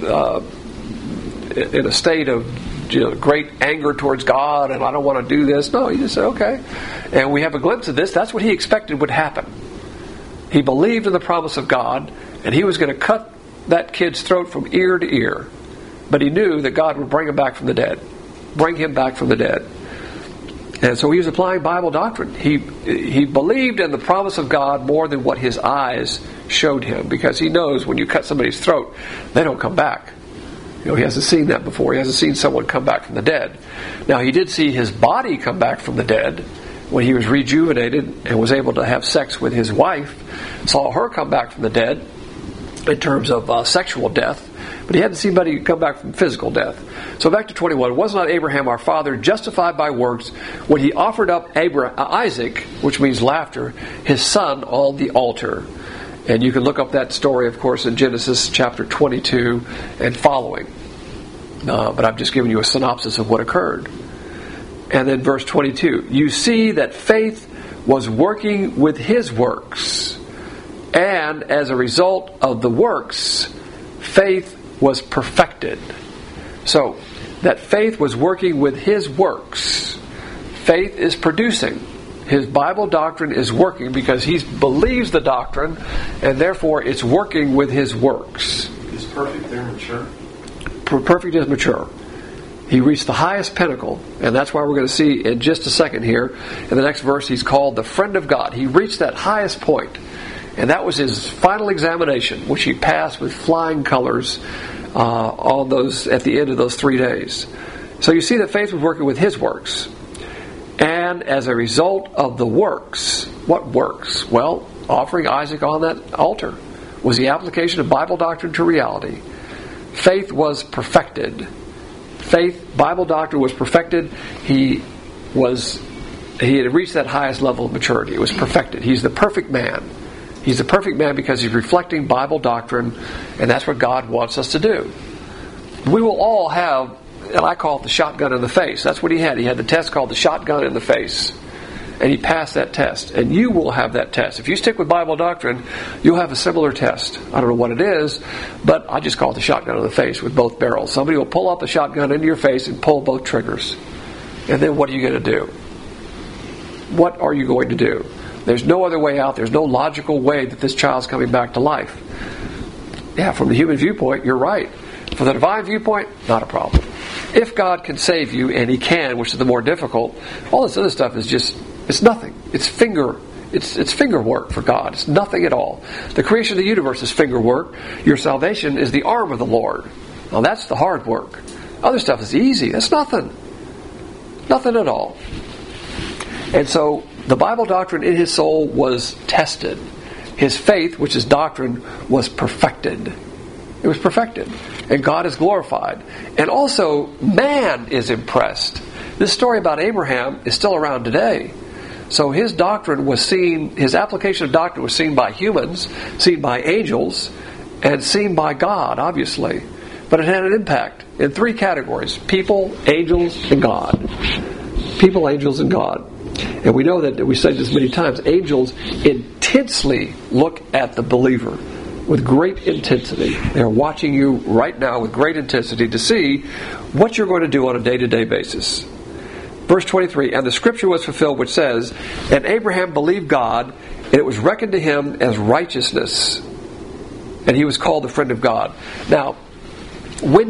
[SPEAKER 1] a state of great anger towards God and I don't want to do this. No, he just said, okay. And we have a glimpse of this. That's what he expected would happen. He believed in the promise of God, and he was going to cut that kid's throat from ear to ear. But he knew that God would bring him back from the dead. Bring him back from the dead. And so he was applying Bible doctrine. He believed in the promise of God more than what his eyes showed him, because he knows when you cut somebody's throat, they don't come back. He hasn't seen that before. He hasn't seen someone come back from the dead. Now, he did see his body come back from the dead when he was rejuvenated and was able to have sex with his wife. Saw her come back from the dead in terms of sexual death. But he hadn't seen anybody come back from physical death. So back to 21. Was not Abraham our father justified by works when he offered up Isaac, which means laughter, his son on the altar? And you can look up that story, of course, in Genesis chapter 22 and following. But I've just given you a synopsis of what occurred. And then verse 22. You see that faith was working with his works. And as a result of the works, faith was perfected. So, that faith was working with his works. Faith is producing. His Bible doctrine is working because he believes the doctrine, and therefore it's working with his works.
[SPEAKER 3] Is perfect there mature?
[SPEAKER 1] Perfect is mature. He reached the highest pinnacle, and that's why we're going to see in just a second here, in the next verse, he's called the friend of God. He reached that highest point, and that was his final examination, which he passed with flying colors on those at the end of those 3 days. So you see that faith was working with his works. And as a result of the works, what works? Well, offering Isaac on that altar was the application of Bible doctrine to reality. Faith was perfected. Bible doctrine was perfected. He had reached that highest level of maturity. It was perfected. He's the perfect man. He's the perfect man because he's reflecting Bible doctrine, and that's what God wants us to do. We will all have, and I call it the shotgun in the face. That's what he had. He had the test called the shotgun in the face. And he passed that test. And you will have that test. If you stick with Bible doctrine, you'll have a similar test. I don't know what it is, but I just call it the shotgun in the face with both barrels. Somebody will pull up the shotgun into your face and pull both triggers. And then what are you going to do? What are you going to do? There's no other way out. There's no logical way that this child's coming back to life. Yeah, from the human viewpoint, you're right. From the divine viewpoint, not a problem. If God can save you, and he can, which is the more difficult, all this other stuff is just, it's nothing. It's finger work for God. It's nothing at all. The creation of the universe is finger work. Your salvation is the arm of the Lord. Now that's the hard work. Other stuff is easy. That's nothing. Nothing at all. And so the Bible doctrine in his soul was tested. His faith, which is doctrine, was perfected. It was perfected. And God is glorified. And also, man is impressed. This story about Abraham is still around today. So his doctrine was seen, his application of doctrine was seen by humans, seen by angels, and seen by God, obviously. But it had an impact in 3 categories: people, angels, and God. People, angels, and God. And we know that, we said this many times, angels intensely look at the believer with great intensity. They're watching you right now with great intensity to see what you're going to do on a day-to-day basis. Verse 23, and the scripture was fulfilled which says, and Abraham believed God, and it was reckoned to him as righteousness. And he was called the friend of God. Now, when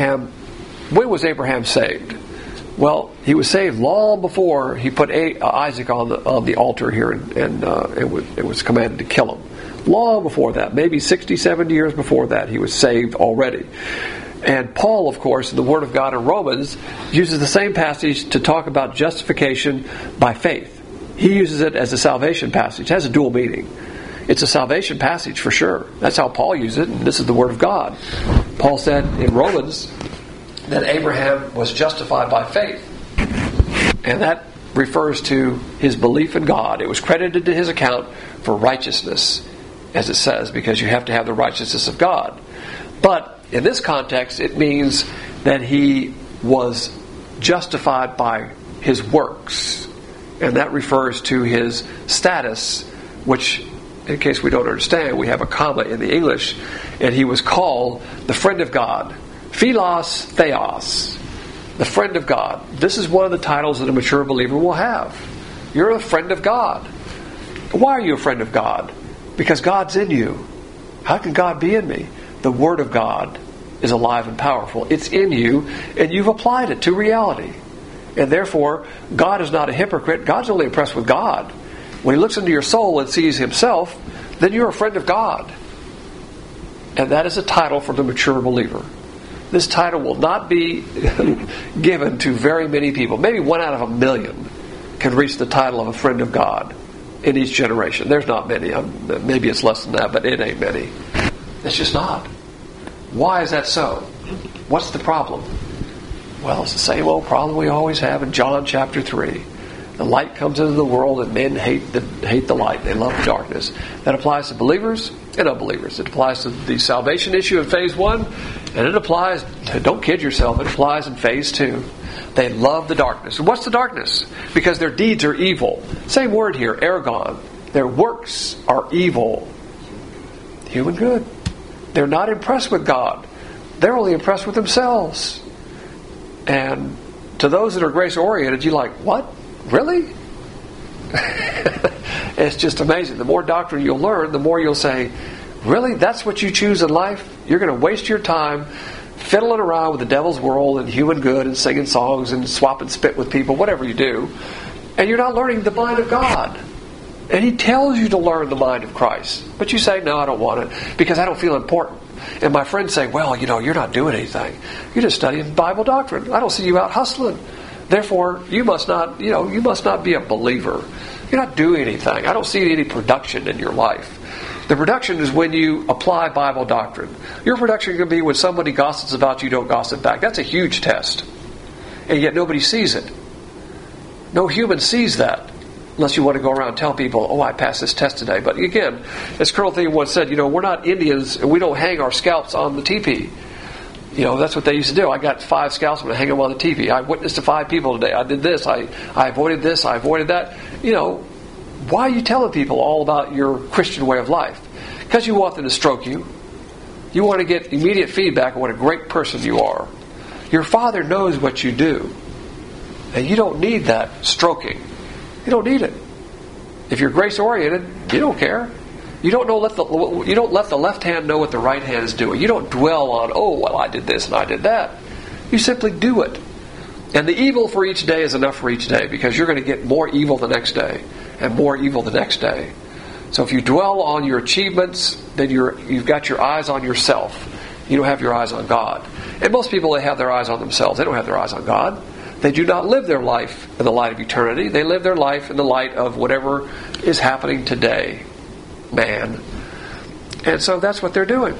[SPEAKER 1] was Abraham saved? Well, he was saved long before he put Isaac on the altar here, and it was commanded to kill him. Long before that, maybe 60, 70 years before that, he was saved already. And Paul, of course, in the Word of God in Romans, uses the same passage to talk about justification by faith. He uses it as a salvation passage. It has a dual meaning. It's a salvation passage for sure. That's how Paul used it, and this is the Word of God. Paul said in Romans that Abraham was justified by faith. And that refers to his belief in God. It was credited to his account for righteousness, as it says, because you have to have the righteousness of God. But in this context, it means that he was justified by his works. And that refers to his status, which, in case we don't understand, we have a comma in the English, and he was called the friend of God. Philos Theos, the friend of God. This is one of the titles that a mature believer will have. You're a friend of God. Why are you a friend of God? Because God's in you. How can God be in me? The Word of God is alive and powerful. It's in you, and you've applied it to reality. And therefore, God is not a hypocrite. God's only impressed with God. When He looks into your soul and sees Himself, then you're a friend of God. And that is a title for the mature believer. This title will not be given to very many people. Maybe 1 out of 1,000,000 can reach the title of a friend of God in each generation. There's not many. Maybe it's less than that, but it ain't many. It's just not. Why is that so? What's the problem? Well, it's the same old problem we always have in John chapter 3. The light comes into the world and men hate the light. They love the darkness. That applies to believers and unbelievers. It applies to the salvation issue in phase 1, and it applies, don't kid yourself, it applies in phase 2. They love the darkness. And what's the darkness? Because their deeds are evil. Same word here, ergon. Their works are evil. Human good. They're not impressed with God. They're only impressed with themselves. And to those that are grace-oriented, you're like, what? Really? It's just amazing. The more doctrine you'll learn, the more you'll say, really? That's what you choose in life? You're going to waste your time fiddling around with the devil's world and human good and singing songs and swapping spit with people, whatever you do, and you're not learning the mind of God. And He tells you to learn the mind of Christ. But you say, no, I don't want it because I don't feel important. And my friends say, well, you're not doing anything. You're just studying Bible doctrine. I don't see you out hustling. Therefore, you must not be a believer. You're not doing anything. I don't see any production in your life. The production is when you apply Bible doctrine. Your production can be when somebody gossips about you, don't gossip back. That's a huge test. And yet nobody sees it. No human sees that. Unless you want to go around and tell people, oh, I passed this test today. But again, as Colonel Thien once said, we're not Indians and we don't hang our scalps on the teepee. That's what they used to do. I got 5 scalps, I'm going to hang them on the teepee. I witnessed to 5 people today. I did this. I avoided this. I avoided that. Why are you telling people all about your Christian way of life? Because you want them to stroke you. You want to get immediate feedback on what a great person you are. Your Father knows what you do. And you don't need that stroking. You don't need it. If you're grace-oriented, you don't care. You don't let the left hand know what the right hand is doing. You don't dwell on, oh, well, I did this and I did that. You simply do it. And the evil for each day is enough for each day because you're going to get more evil the next day and more evil the next day. So if you dwell on your achievements, then you've got your eyes on yourself. You don't have your eyes on God. And most people, they have their eyes on themselves. They don't have their eyes on God. They do not live their life in the light of eternity. They live their life in the light of whatever is happening today, man. And so that's what they're doing.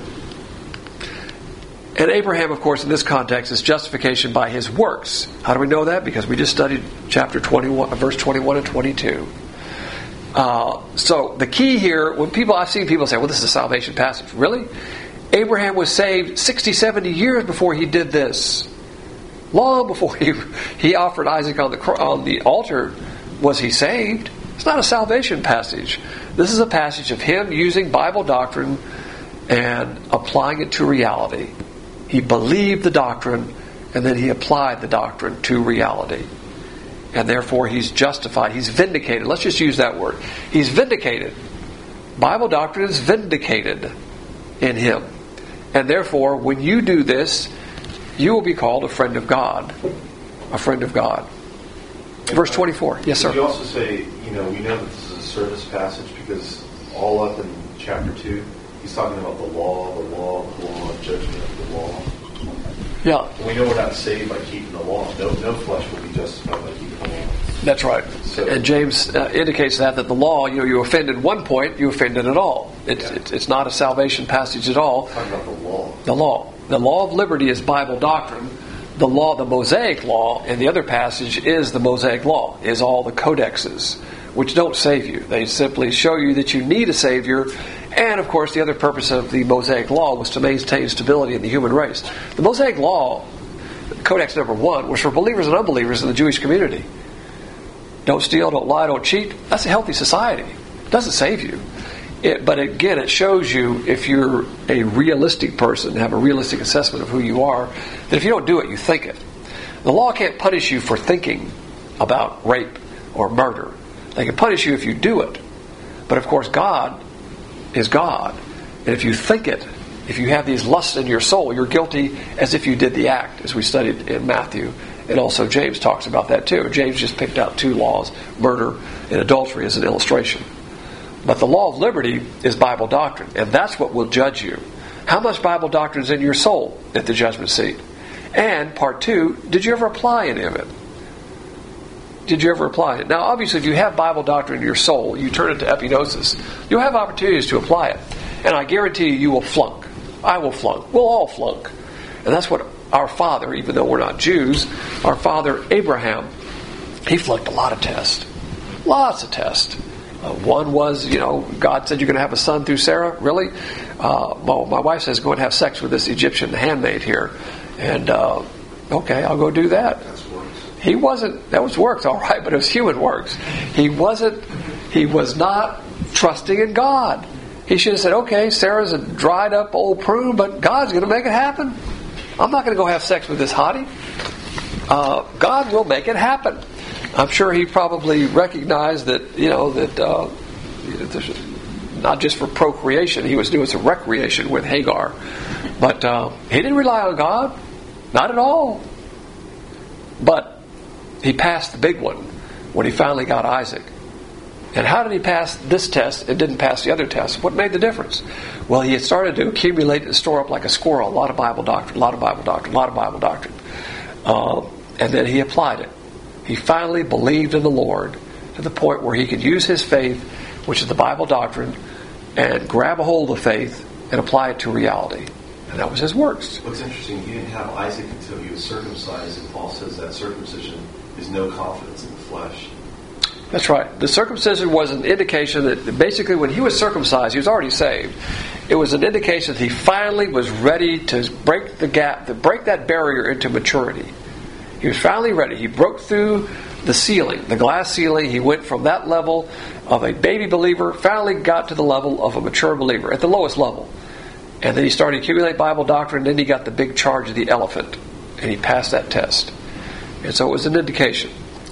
[SPEAKER 1] And Abraham, of course, in this context, is justification by his works. How do we know that? Because we just studied chapter 21, verse 21 and 22. So the key here, I've seen people say, well, this is a salvation passage. Really? Abraham was saved 60, 70 years before he did this. Long before he offered Isaac on the altar was he saved. It's not a salvation passage. This is a passage of him using Bible doctrine and applying it to reality. He believed the doctrine and then he applied the doctrine to reality. And therefore he's justified. He's vindicated. Let's just use that word. He's vindicated. Bible doctrine is vindicated in him. And therefore, when you do this, you will be called a friend of God. A friend of God. Verse 24. Yes, sir.
[SPEAKER 3] You also say, we know that this is a service passage because all up in chapter 2, he's talking about the law, judgment of the law.
[SPEAKER 1] Yeah.
[SPEAKER 3] And we know we're not saved by keeping the law. No flesh will be justified by keeping the law.
[SPEAKER 1] That's right.
[SPEAKER 3] So,
[SPEAKER 1] and James indicates that the law, you offend at one point, you offended at all. It's not a salvation passage at all.
[SPEAKER 3] Talking about the law.
[SPEAKER 1] The law of liberty is Bible doctrine. The Mosaic law, in the other passage, is the Mosaic law, is all the codexes, which don't save you. They simply show you that you need a Savior. And, of course, the other purpose of the Mosaic law was to maintain stability in the human race. The Mosaic law, Codex number 1, was for believers and unbelievers in the Jewish community. Don't steal, don't lie, don't cheat. That's a healthy society. It doesn't save you. But again, it shows you, if you're a realistic person, have a realistic assessment of who you are, that if you don't do it, you think it. The law can't punish you for thinking about rape or murder. They can punish you if you do it. But of course, God is God. And if you think it, if you have these lusts in your soul, you're guilty as if you did the act, as we studied in Matthew. And also James talks about that too. James just picked out 2 laws, murder and adultery, as an illustration. But the law of liberty is Bible doctrine, and that's what will judge you. How much Bible doctrine is in your soul at the judgment seat? And part 2, did you ever apply any of it? Did you ever apply it? Now, obviously, if you have Bible doctrine in your soul, you turn it to epignosis, you'll have opportunities to apply it. And I guarantee you will flunk. I will flunk. We'll all flunk. And that's what our father, even though we're not Jews, our father Abraham, he flunked a lot of tests. Lots of tests. One was, God said you're going to have a son through Sarah. Really? Well, my wife says go and have sex with this Egyptian handmaid here. And, okay, I'll go do that.
[SPEAKER 3] That's works.
[SPEAKER 1] He wasn't, that was works, all right, but it was human works. He was not trusting in God. He should have said, okay, Sarah's a dried up old prune, but God's going to make it happen. I'm not going to go have sex with this hottie. God will make it happen. I'm sure he probably recognized that, not just for procreation, he was doing some recreation with Hagar. But he didn't rely on God. Not at all. But he passed the big one when he finally got Isaac. And how did he pass this test and didn't pass the other test? What made the difference? Well, he had started to accumulate and store up like a squirrel a lot of Bible doctrine, a lot of Bible doctrine, a lot of Bible doctrine. And then he applied it. He finally believed in the Lord to the point where he could use his faith, which is the Bible doctrine, and grab a hold of faith and apply it to reality. And that was his works.
[SPEAKER 3] What's interesting, he didn't have Isaac until he was circumcised, and Paul says that circumcision is no confidence in the flesh.
[SPEAKER 1] That's right. The circumcision was an indication that basically when he was circumcised, he was already saved. It was an indication that he finally was ready to break the gap, to break that barrier into maturity. He was finally ready. He broke through the ceiling, the glass ceiling. He went from that level of a baby believer, finally got to the level of a mature believer, at the lowest level. And then he started accumulating Bible doctrine, and then he got the big charge of the elephant, and he passed that test. And so it was an indication.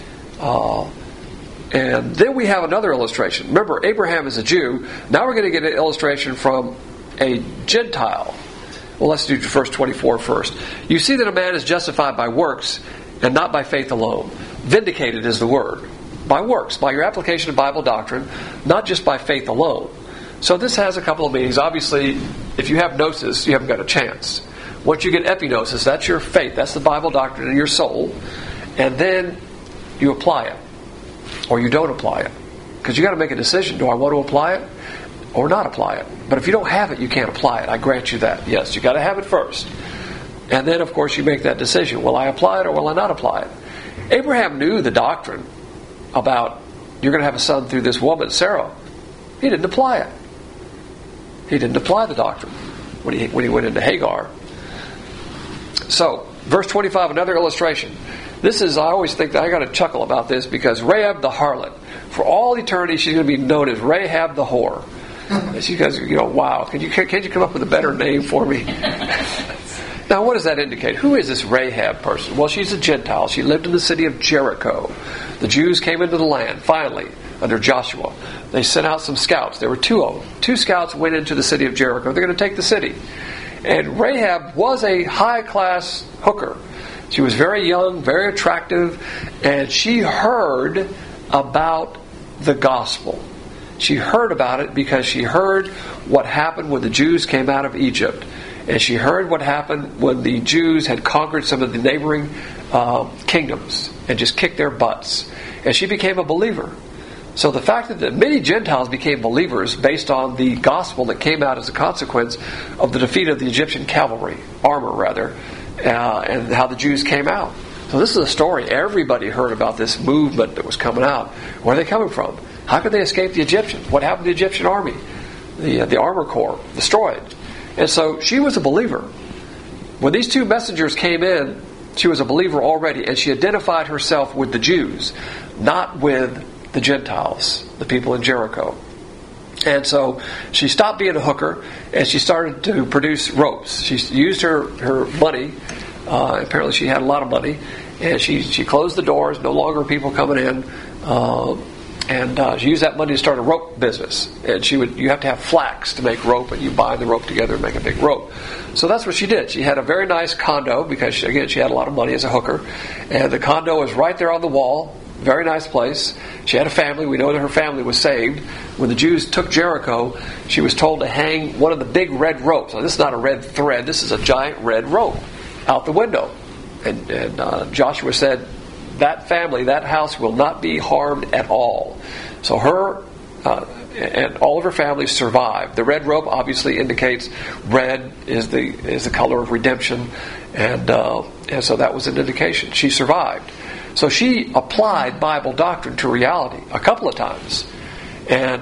[SPEAKER 1] And then we have another illustration. Remember, Abraham is a Jew. Now we're going to get an illustration from a Gentile. Well, let's do verse 24 first. You see that a man is justified by works and not by faith alone. Vindicated is the word. By works, by your application of Bible doctrine, not just by faith alone. So this has a couple of meanings. Obviously, if you have gnosis, you haven't got a chance. Once you get epignosis, that's your faith. That's the Bible doctrine in your soul. And then you apply it. Or you don't apply it. Because you got to make a decision. Do I want to apply it or not apply it? But if you don't have it, you can't apply it. I grant you that. Yes, you got to have it first. And then, of course, you make that decision. Will I apply it or will I not apply it? Abraham knew the doctrine about you're going to have a son through this woman, Sarah. He didn't apply it. He didn't apply the doctrine when he went into Hagar. So, verse 25, another illustration. This is, I always think that I got to chuckle about this because Rahab the harlot, for all eternity she's going to be known as Rahab the whore. And she goes, wow, can't you come up with a better name for me? Now, what does that indicate? Who is this Rahab person? Well, she's a Gentile. She lived in the city of Jericho. The Jews came into the land, finally, under Joshua. They sent out some scouts. There were 2 of them. 2 scouts went into the city of Jericho. They're going to take the city. And Rahab was a high-class hooker. She was very young, very attractive, and she heard about the gospel. She heard about it because she heard what happened when the Jews came out of Egypt. And she heard what happened when the Jews had conquered some of the neighboring kingdoms and just kicked their butts. And she became a believer. So the fact that many Gentiles became believers based on the gospel that came out as a consequence of the defeat of the Egyptian armor rather, and how the Jews came out. So this is a story. Everybody heard about this movement that was coming out. Where are they coming from? How could they escape the Egyptians? What happened to the Egyptian army? The armor corps destroyed. And so she was a believer. When these two messengers came in, she was a believer already, and she identified herself with the Jews, not with the Gentiles, the people in Jericho. And so she stopped being a hooker, and she started to produce ropes. She used her money. Apparently she had a lot of money, and she closed the doors, no longer people coming in, and she used that money to start a rope business. And you have to have flax to make rope, and you bind the rope together and make a big rope. So that's what she did. She had a very nice condo because she had a lot of money as a hooker, and the condo was right there on the wall. Very nice place. She had a family. We know that her family was saved. When the Jews took Jericho, she was told to hang one of the big red ropes. Now, this is not a red thread. This is a giant red rope out the window. And Joshua said, that family, that house will not be harmed at all. So her and all of her family survived. The red rope obviously indicates red is the color of redemption, and so that was an indication. She survived. So she applied Bible doctrine to reality a couple of times. And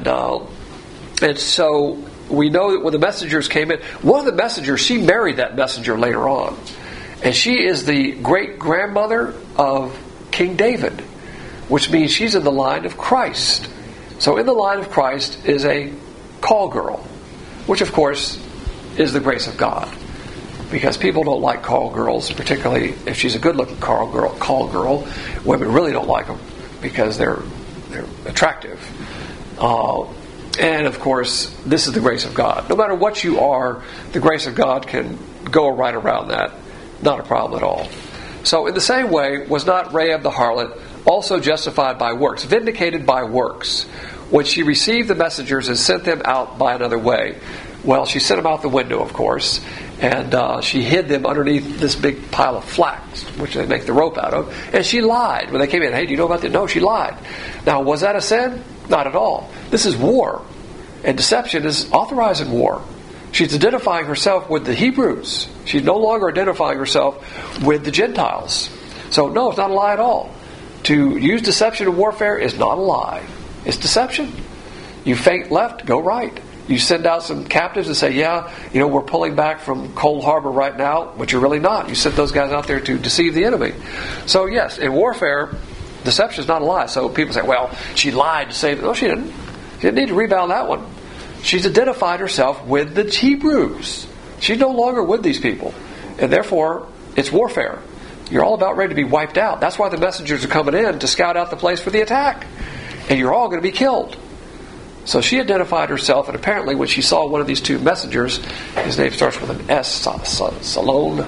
[SPEAKER 1] so we know that when the messengers came in, one of the messengers, she married that messenger later on. And she is the great-grandmother of King David, which means she's in the line of Christ. So in the line of Christ is a call girl, which of course is the grace of God. Because people don't like call girls, particularly if she's a good-looking call girl. Women really don't like them because they're attractive. And of course, this is the grace of God. No matter what you are, the grace of God can go right around that. Not a problem at all. So in the same way, was not Rahab the harlot also justified by works, vindicated by works, when she received the messengers and sent them out by another way? Well, she sent them out the window, of course, and she hid them underneath this big pile of flax, which they make the rope out of, and she lied. When they came in, hey, do you know about that? No, she lied. Now, was that a sin? Not at all. This is war, and deception is authorized in war. She's identifying herself with the Hebrews. She's no longer identifying herself with the Gentiles. So, no, it's not a lie at all. To use deception in warfare is not a lie. It's deception. You feint left, go right. You send out some captives and say, yeah, we're pulling back from Cold Harbor right now, but you're really not. You sent those guys out there to deceive the enemy. So, yes, in warfare, deception is not a lie. So people say, well, she lied to save it. No, she didn't. She didn't need to rebound that one. She's identified herself with the Hebrews. She's no longer with these people. And therefore, it's warfare. You're all about ready to be wiped out. That's why the messengers are coming in to scout out the place for the attack. And you're all going to be killed. So she identified herself, and apparently when she saw one of these two messengers, his name starts with an S, Salome,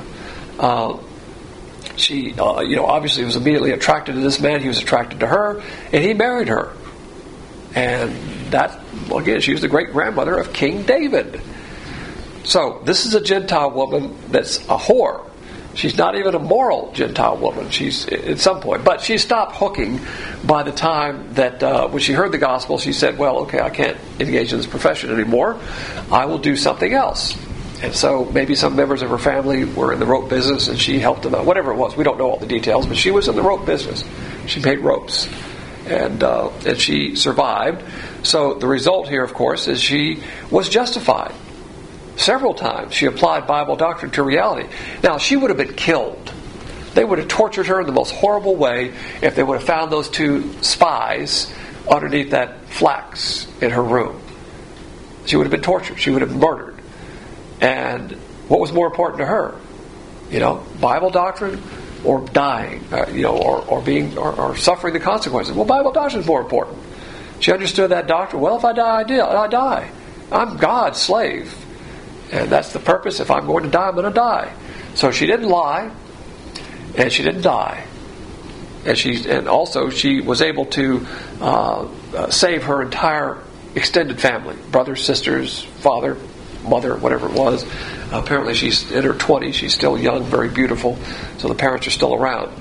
[SPEAKER 1] she, obviously was immediately attracted to this man. He was attracted to her, and he married her. And that, well, again, she was the great-grandmother of King David. So this is a Gentile woman that's a whore. She's not even a moral Gentile woman. She's at some point. But she stopped hooking by the time that when she heard the gospel, she said, well, okay, I can't engage in this profession anymore. I will do something else. And so maybe some members of her family were in the rope business and she helped them out. Whatever it was. We don't know all the details, but she was in the rope business. She made ropes. And she survived. So the result here, of course, is she was justified. Several times she applied Bible doctrine to reality. Now, she would have been killed. They would have tortured her in the most horrible way if they would have found those two spies underneath that flax in her room. She would have been tortured. She would have been murdered. And what was more important to her? Bible doctrine or dying, or suffering the consequences. Well, Bible doctrine is more important. She understood that doctrine. Well, if I die, I die. I'm God's slave. And that's the purpose. If I'm going to die, I'm going to die. So she didn't lie, and she didn't die. And also she was able to save her entire extended family, brothers, sisters, father, mother, whatever it was. Apparently she's in her 20s. She's still young, very beautiful. So the parents are still around.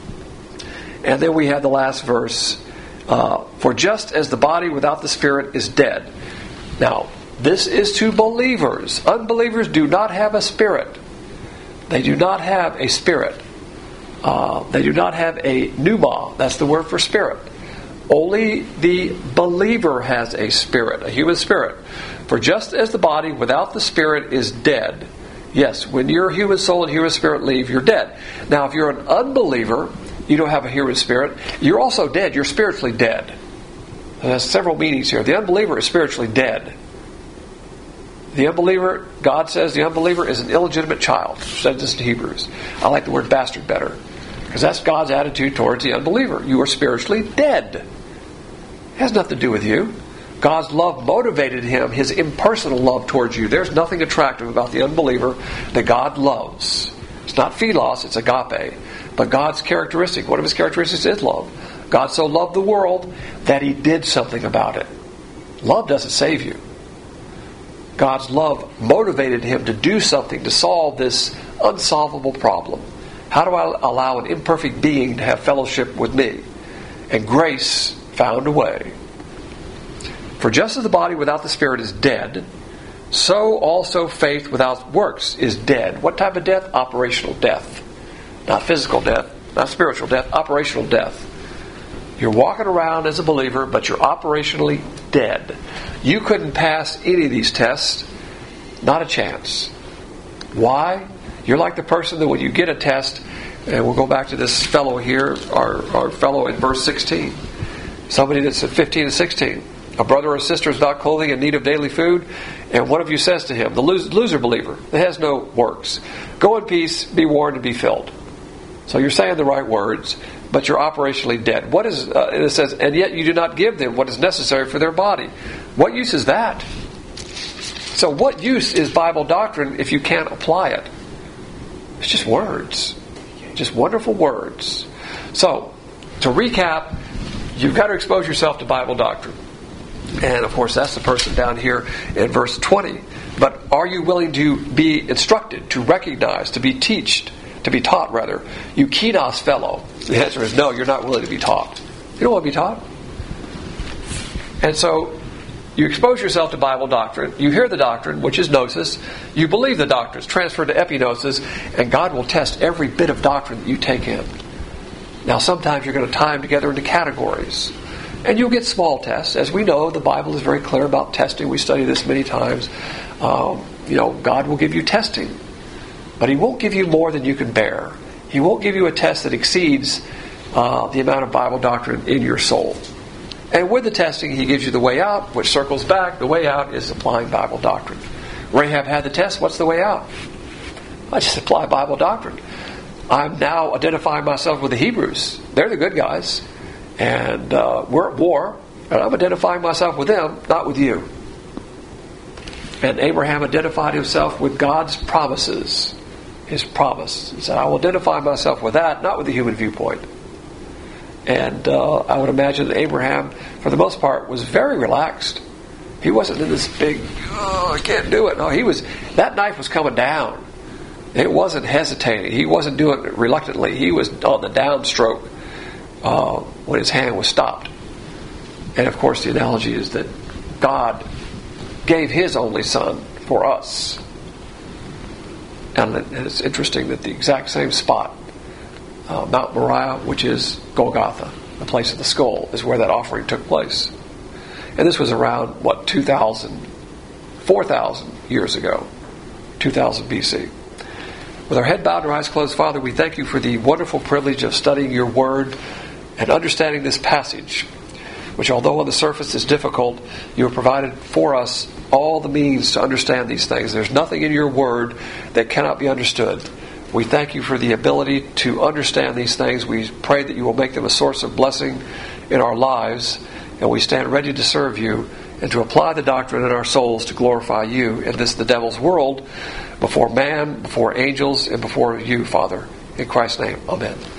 [SPEAKER 1] And then we have the last verse. For just as the body without the spirit is dead. Now, this is to believers. Unbelievers do not have a spirit. They do not have a spirit. They do not have a pneuma. That's the word for spirit. Only the believer has a spirit, a human spirit. For just as the body without the spirit is dead. Yes, when your human soul and human spirit leave, you're dead. Now, if you're an unbeliever, you don't have a human spirit, you're also dead. You're spiritually dead. And there's several meanings here. The unbeliever is spiritually dead. The unbeliever, God says the unbeliever is an illegitimate child. It says this in Hebrews. I like the word bastard better, because that's God's attitude towards the unbeliever. You are spiritually dead. It has nothing to do with you. God's love motivated him, his impersonal love towards you. There's nothing attractive about the unbeliever that God loves. It's not philos, it's agape. But God's characteristic, one of his characteristics is love. God so loved the world that he did something about it. Love doesn't save you. God's love motivated him to do something to solve this unsolvable problem. How do I allow an imperfect being to have fellowship with me? And grace found a way. For just as the body without the spirit is dead, so also faith without works is dead. What type of death? Operational death. Not physical death, not spiritual death, operational death. You're walking around as a believer, but you're operationally dead. You couldn't pass any of these tests. Not a chance. Why? You're like the person that when you get a test, and we'll go back to this fellow here, our fellow in verse 16. Somebody that's at 15 and 16. A brother or sister is not clothing in need of daily food, and one of you says to him, the loser believer, that has no works, go in peace, be warned, and be filled. So you're saying the right words, but you're operationally dead. What is it says, and yet you do not give them what is necessary for their body. What use is that? So what use is Bible doctrine if you can't apply it? It's just words. Just wonderful words. So, to recap, you've got to expose yourself to Bible doctrine. And of course, that's the person down here in verse 20. But are you willing to be instructed, to recognize, to be taught rather? You Kenos fellow. The answer is no, you're not willing to be taught. You don't want to be taught. And so, you expose yourself to Bible doctrine. You hear the doctrine, which is gnosis. You believe the doctrine. It's transferred to epignosis. And God will test every bit of doctrine that you take in. Now, sometimes you're going to tie them together into categories. And you'll get small tests. As we know, the Bible is very clear about testing. We study this many times. God will give you testing. But He won't give you more than you can bear. He won't give you a test that exceeds the amount of Bible doctrine in your soul. And with the testing, He gives you the way out, which circles back. The way out is applying Bible doctrine. Rahab had the test. What's the way out? I just apply Bible doctrine. I'm now identifying myself with the Hebrews. They're the good guys. And we're at war. And I'm identifying myself with them, not with you. And Abraham identified himself with God's promises. His promise. He said, I will identify myself with that, not with the human viewpoint. And I would imagine that Abraham, for the most part, was very relaxed. He wasn't in this big, I can't do it. No, that knife was coming down. It wasn't hesitating. He wasn't doing it reluctantly. He was on the downstroke when his hand was stopped. And of course, the analogy is that God gave His only Son for us. And it's interesting that the exact same spot, Mount Moriah, which is Golgotha, the place of the skull, is where that offering took place. And this was around, 4,000 years ago, 2000 BC. With our head bowed and our eyes closed, Father, we thank You for the wonderful privilege of studying Your Word and understanding this passage, which although on the surface is difficult, You have provided for us all the means to understand these things. There's nothing in Your Word that cannot be understood. We thank You for the ability to understand these things. We pray that You will make them a source of blessing in our lives, and we stand ready to serve You and to apply the doctrine in our souls to glorify You in this, the devil's world, before man, before angels, and before You, Father. In Christ's name, amen.